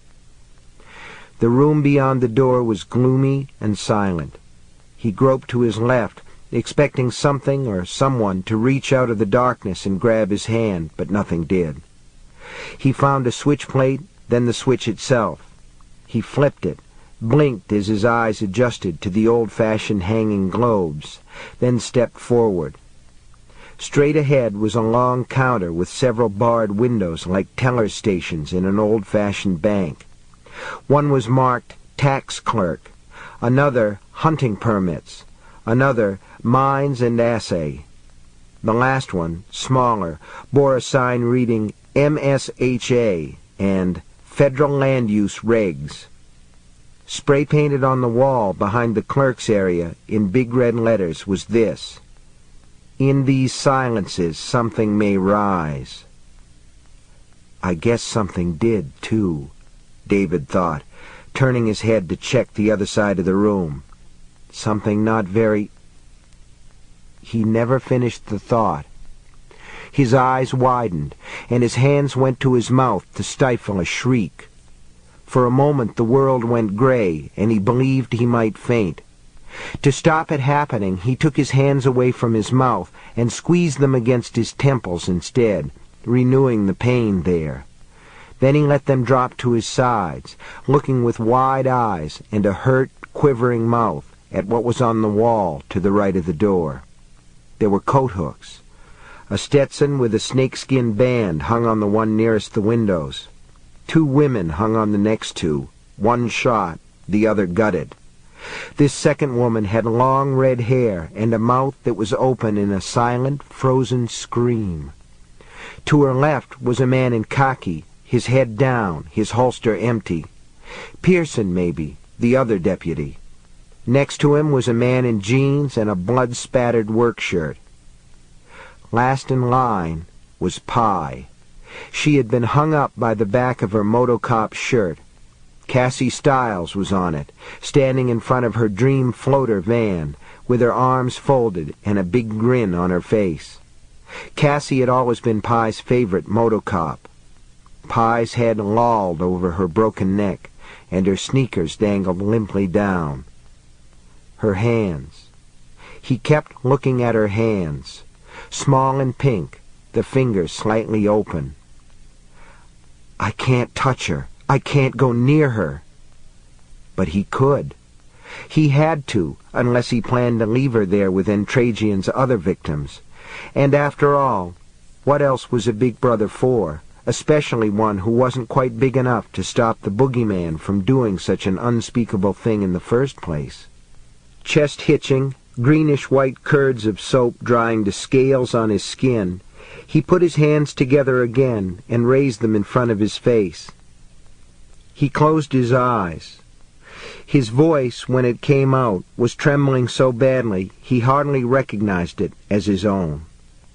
The room beyond the door was gloomy and silent. He groped to his left, expecting something or someone to reach out of the darkness and grab his hand, but nothing did. He found a switch plate, then the switch itself. He flipped it, blinked as his eyes adjusted to the old-fashioned hanging globes, then stepped forward. Straight ahead was a long counter with several barred windows like teller stations in an old-fashioned bank. One was marked "Tax Clerk," another "Hunting Permits," another "Mines and Assay." The last one, smaller, bore a sign reading M S H A and Federal Land Use Regs. Spray-painted on the wall behind the clerk's area in big red letters was this: "In these silences something may rise." I guess something did, too, David thought, turning his head to check the other side of the room. Something not very... He never finished the thought. His eyes widened, and his hands went to his mouth to stifle a shriek. For a moment the world went gray, and he believed he might faint. To stop it happening, he took his hands away from his mouth and squeezed them against his temples instead, renewing the pain there. Then he let them drop to his sides, looking with wide eyes and a hurt, quivering mouth at what was on the wall to the right of the door. There were coat hooks. A Stetson with a snakeskin band hung on the one nearest the windows. Two women hung on the next two, one shot, the other gutted. This second woman had long red hair and a mouth that was open in a silent, frozen scream. To her left was a man in khaki, his head down, his holster empty. Pearson, maybe, the other deputy. Next to him was a man in jeans and a blood-spattered work shirt. Last in line was Pye. She had been hung up by the back of her motocop shirt. Cassie Stiles was on it, standing in front of her dream floater van, with her arms folded and a big grin on her face. Cassie had always been Pye's favorite motocop. Pye's head lolled over her broken neck, and her sneakers dangled limply down. Her hands. He kept looking at her hands, small and pink, the fingers slightly open. I can't touch her. I can't go near her. But he could. He had to, unless he planned to leave her there with Entragian's other victims. And after all, what else was a big brother for, especially one who wasn't quite big enough to stop the boogeyman from doing such an unspeakable thing in the first place? Chest hitching, greenish-white curds of soap drying to scales on his skin, he put his hands together again and raised them in front of his face. He closed his eyes. His voice, when it came out, was trembling so badly he hardly recognized it as his own.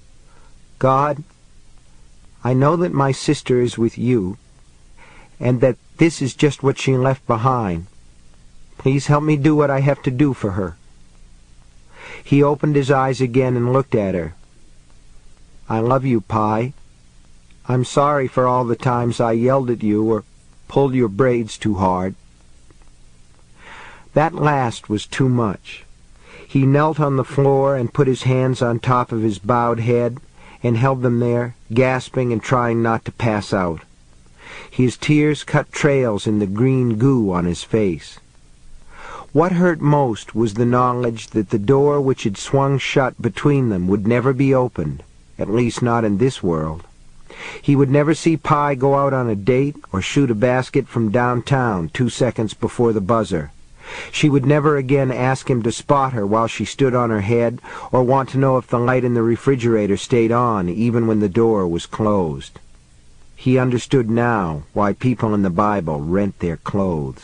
God, I know that my sister is with you, and that this is just what she left behind. Please help me do what I have to do for her. He opened his eyes again and looked at her. I love you, Pye. I'm sorry for all the times I yelled at you or pulled your braids too hard. That last was too much. He knelt on the floor and put his hands on top of his bowed head and held them there, gasping and trying not to pass out. His tears cut trails in the green goo on his face. What hurt most was the knowledge that the door which had swung shut between them would never be opened, at least not in this world. He would never see Pye go out on a date or shoot a basket from downtown two seconds before the buzzer. She would never again ask him to spot her while she stood on her head, or want to know if the light in the refrigerator stayed on even when the door was closed. He understood now why people in the Bible rent their clothes.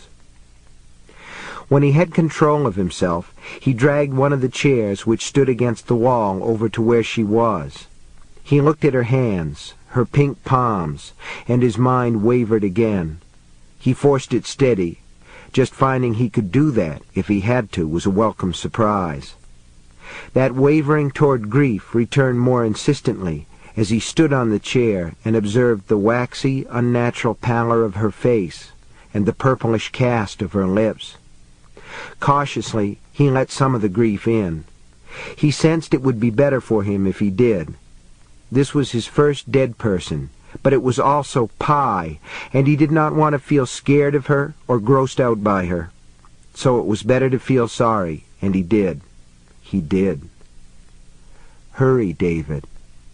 When he had control of himself, he dragged one of the chairs which stood against the wall over to where she was. He looked at her hands, her pink palms, and his mind wavered again. He forced it steady. Just finding he could do that, if he had to, was a welcome surprise. That wavering toward grief returned more insistently as he stood on the chair and observed the waxy, unnatural pallor of her face and the purplish cast of her lips. Cautiously, he let some of the grief in. He sensed it would be better for him if he did. This was his first dead person, but it was also Pye, and he did not want to feel scared of her or grossed out by her. So it was better to feel sorry, and he did. He did. Hurry, David.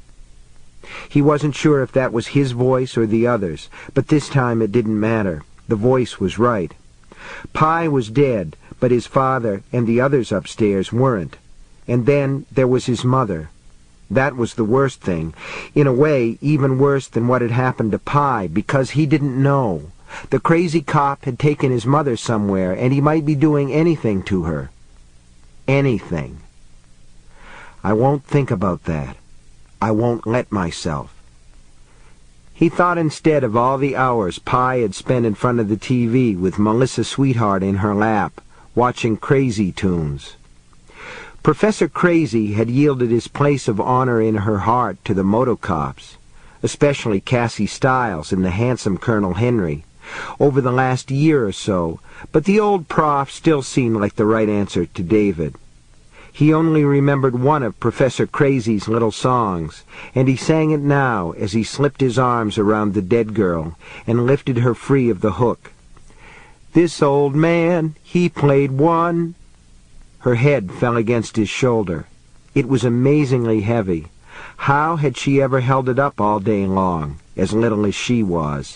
He wasn't sure if that was his voice or the other's, but this time it didn't matter. The voice was right. Pye was dead, but his father and the others upstairs weren't. And then there was his mother. That was the worst thing, in a way even worse than what had happened to Pye, because he didn't know. The crazy cop had taken his mother somewhere, and he might be doing anything to her. Anything. I won't think about that. I won't let myself. He thought instead of all the hours Pye had spent in front of the T V with Melissa Sweetheart in her lap, watching Crazy Tunes. Professor Crazy had yielded his place of honor in her heart to the motocops, especially Cassie Stiles and the handsome Colonel Henry, over the last year or so, but the old prof still seemed like the right answer to David. He only remembered one of Professor Crazy's little songs, and he sang it now as he slipped his arms around the dead girl and lifted her free of the hook. "This old man, he played one." Her head fell against his shoulder. It was amazingly heavy. How had she ever held it up all day long, as little as she was?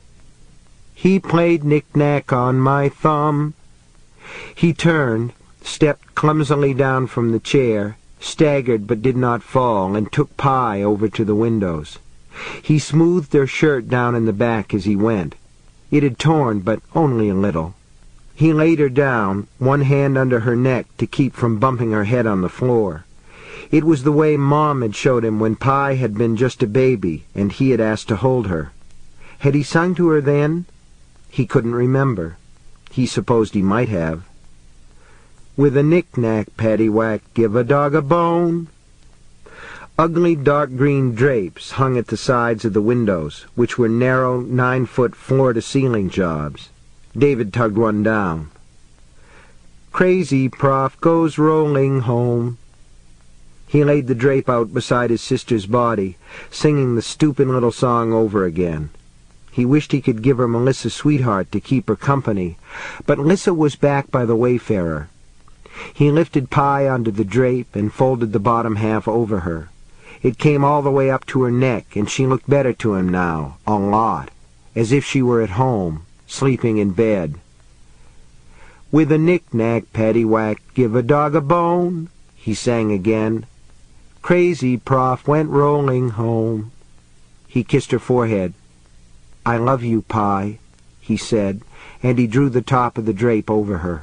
"He played knick-knack on my thumb." He turned, stepped clumsily down from the chair, staggered but did not fall, and took Pie over to the windows. He smoothed her shirt down in the back as he went. It had torn, but only a little. He laid her down, one hand under her neck to keep from bumping her head on the floor. It was the way Mom had showed him when Pie had been just a baby, and he had asked to hold her. Had he sung to her then? He couldn't remember. He supposed he might have. "With a knick-knack, paddywhack, give a dog a bone." Ugly dark green drapes hung at the sides of the windows, which were narrow, nine-foot floor-to-ceiling jobs. David tugged one down. "Crazy Prof goes rolling home." He laid the drape out beside his sister's body, singing the stupid little song over again. He wished he could give her Melissa's sweetheart to keep her company, but Lissa was back by the Wayfarer. He lifted Pie onto the drape and folded the bottom half over her. It came all the way up to her neck, and she looked better to him now, a lot, as if she were at home, sleeping in bed. "With a knick-knack, paddywhack, give a dog a bone," he sang again. "Crazy Prof went rolling home." He kissed her forehead. "I love you, Pie," he said, and he drew the top of the drape over her.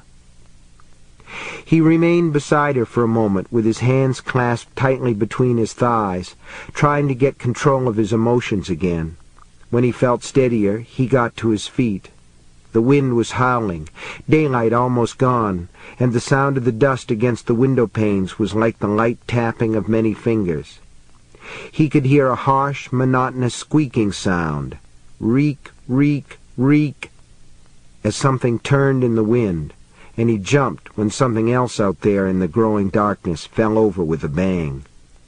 He remained beside her for a moment, with his hands clasped tightly between his thighs, trying to get control of his emotions again. When he felt steadier, he got to his feet. The wind was howling, daylight almost gone, and the sound of the dust against the window panes was like the light tapping of many fingers. He could hear a harsh, monotonous squeaking sound. Reek, reek, reek, as something turned in the wind, and he jumped when something else out there in the growing darkness fell over with a bang.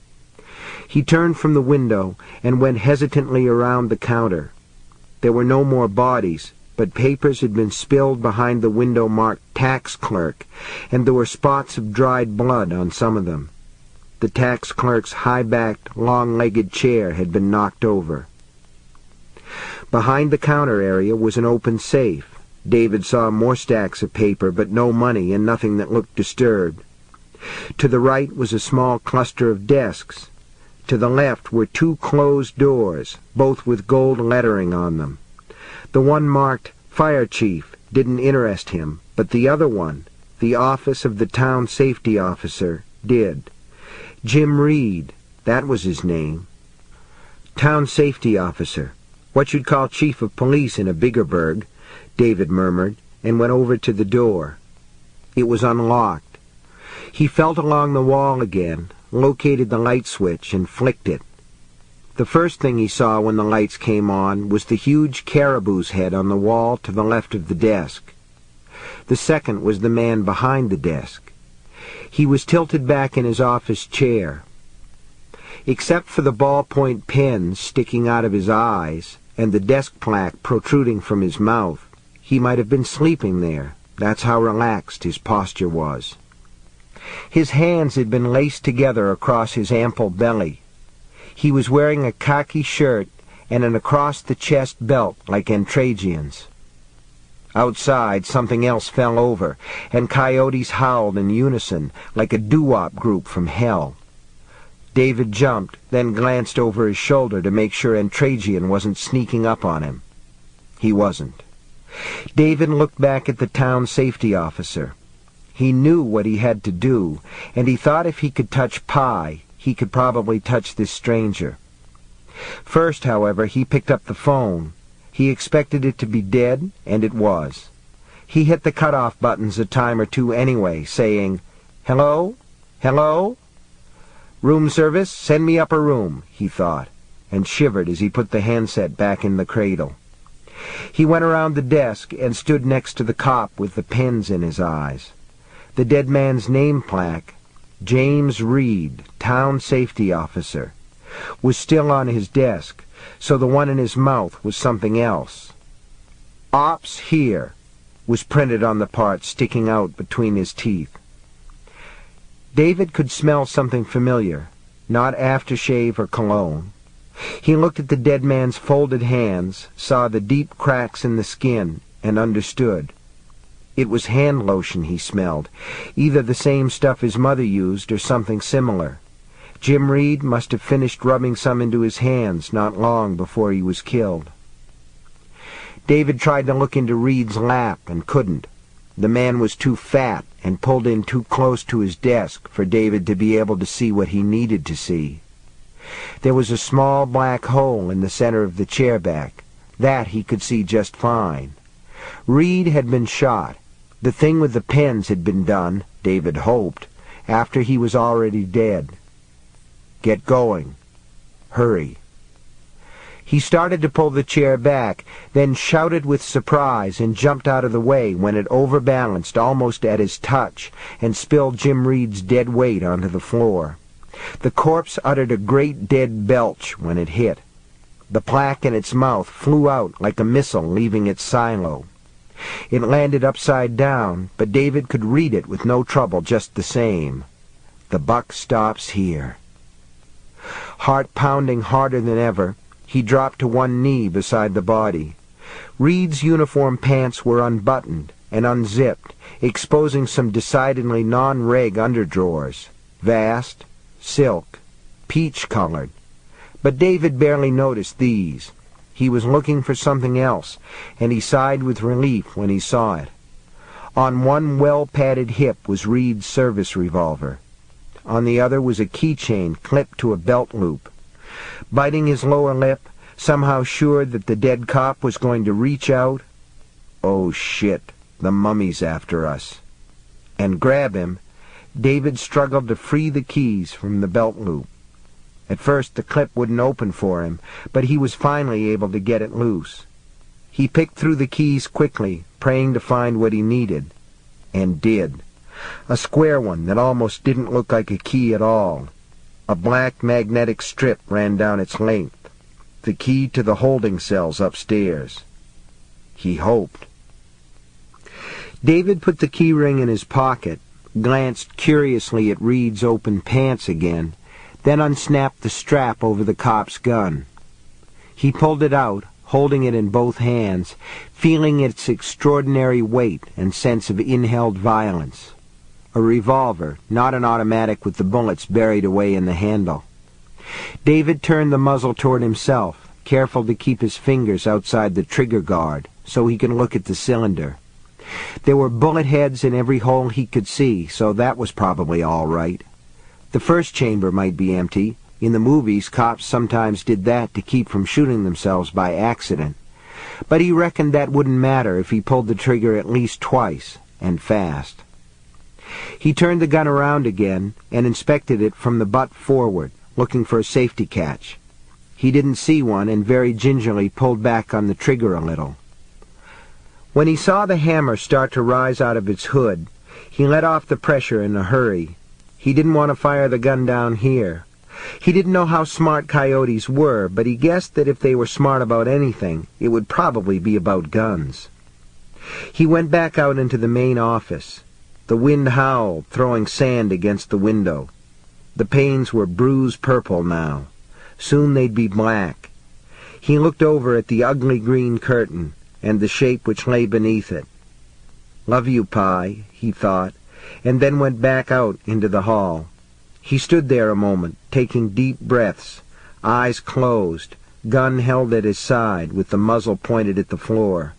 He turned from the window and went hesitantly around the counter. There were no more bodies, but papers had been spilled behind the window marked tax clerk, and there were spots of dried blood on some of them. The tax clerk's high-backed, long-legged chair had been knocked over. Behind the counter area was an open safe. David saw more stacks of paper, but no money and nothing that looked disturbed. To the right was a small cluster of desks. To the left were two closed doors, both with gold lettering on them. The one marked Fire Chief didn't interest him, but the other one, the Office of the Town Safety Officer, did. Jim Reed, that was his name. Town Safety Officer, what you'd call Chief of Police in a bigger burg, David murmured, and went over to the door. It was unlocked. He felt along the wall again, located the light switch, and flicked it. The first thing he saw when the lights came on was the huge caribou's head on the wall to the left of the desk. The second was the man behind the desk. He was tilted back in his office chair. Except for the ballpoint pens sticking out of his eyes and the desk plaque protruding from his mouth, he might have been sleeping there. That's how relaxed his posture was. His hands had been laced together across his ample belly. He was wearing a khaki shirt and an across-the-chest belt like Antragian's. Outside, something else fell over, and coyotes howled in unison like a doo-wop group from hell. David jumped, then glanced over his shoulder to make sure Antragian wasn't sneaking up on him. He wasn't. David looked back at the town safety officer. He knew what he had to do, and he thought if he could touch Pie, he could probably touch this stranger. First, however, he picked up the phone. He expected it to be dead, and it was. He hit the cutoff buttons a time or two anyway, saying, "Hello? Hello? Room service, send me up a room," he thought, and shivered as he put the handset back in the cradle. He went around the desk and stood next to the cop with the pins in his eyes. The dead man's name plaque, James Reed, town safety officer, was still on his desk, so the one in his mouth was something else. Ops here was printed on the part sticking out between his teeth. David could smell something familiar, not aftershave or cologne. He looked at the dead man's folded hands, saw the deep cracks in the skin, and understood. It was hand lotion he smelled, either the same stuff his mother used or something similar. Jim Reed must have finished rubbing some into his hands not long before he was killed. David tried to look into Reed's lap and couldn't. The man was too fat and pulled in too close to his desk for David to be able to see what he needed to see. There was a small black hole in the center of the chair back. That he could see just fine. Reed had been shot. The thing with the pens had been done, David hoped, after he was already dead. Get going. Hurry. He started to pull the chair back, then shouted with surprise and jumped out of the way when it overbalanced almost at his touch and spilled Jim Reed's dead weight onto the floor. The corpse uttered a great dead belch when it hit. The plaque in its mouth flew out like a missile leaving its silo. It landed upside down, but David could read it with no trouble just the same. The buck stops here. Heart pounding harder than ever, he dropped to one knee beside the body. Reed's uniform pants were unbuttoned and unzipped, exposing some decidedly non-reg underdrawers. Vast, silk, peach-colored. But David barely noticed these. He was looking for something else, and he sighed with relief when he saw it. On one well-padded hip was Reed's service revolver. On the other was a keychain clipped to a belt loop. Biting his lower lip, somehow sure that the dead cop was going to reach out, "Oh shit, the mummy's after us," and grab him, David struggled to free the keys from the belt loop. At first the clip wouldn't open for him, but he was finally able to get it loose. He picked through the keys quickly, praying to find what he needed, and did. A square one that almost didn't look like a key at all. A black magnetic strip ran down its length, the key to the holding cells upstairs. He hoped. David put the key ring in his pocket, glanced curiously at Reed's open pants again, then unsnapped the strap over the cop's gun. He pulled it out, holding it in both hands, feeling its extraordinary weight and sense of inhaled violence. A revolver, not an automatic with the bullets buried away in the handle. David turned the muzzle toward himself, careful to keep his fingers outside the trigger guard, so he could look at the cylinder. There were bullet heads in every hole he could see, so that was probably all right. The first chamber might be empty. In the movies, cops sometimes did that to keep from shooting themselves by accident. But he reckoned that wouldn't matter if he pulled the trigger at least twice, and fast. He turned the gun around again and inspected it from the butt forward, looking for a safety catch. He didn't see one and very gingerly pulled back on the trigger a little. When he saw the hammer start to rise out of its hood, he let off the pressure in a hurry. He didn't want to fire the gun down here. He didn't know how smart coyotes were, but he guessed that if they were smart about anything, it would probably be about guns. He went back out into the main office. The wind howled, throwing sand against the window. The panes were bruised purple now. Soon they'd be black. He looked over at the ugly green curtain and the shape which lay beneath it. "Love you, Pie," he thought, and then went back out into the hall. He stood there a moment, taking deep breaths, eyes closed, gun held at his side with the muzzle pointed at the floor.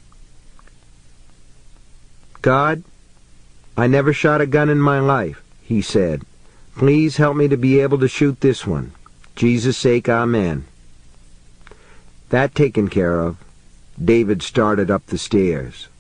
"God, I never shot a gun in my life," he said. "Please help me to be able to shoot this one. Jesus' sake, amen." That taken care of, David started up the stairs.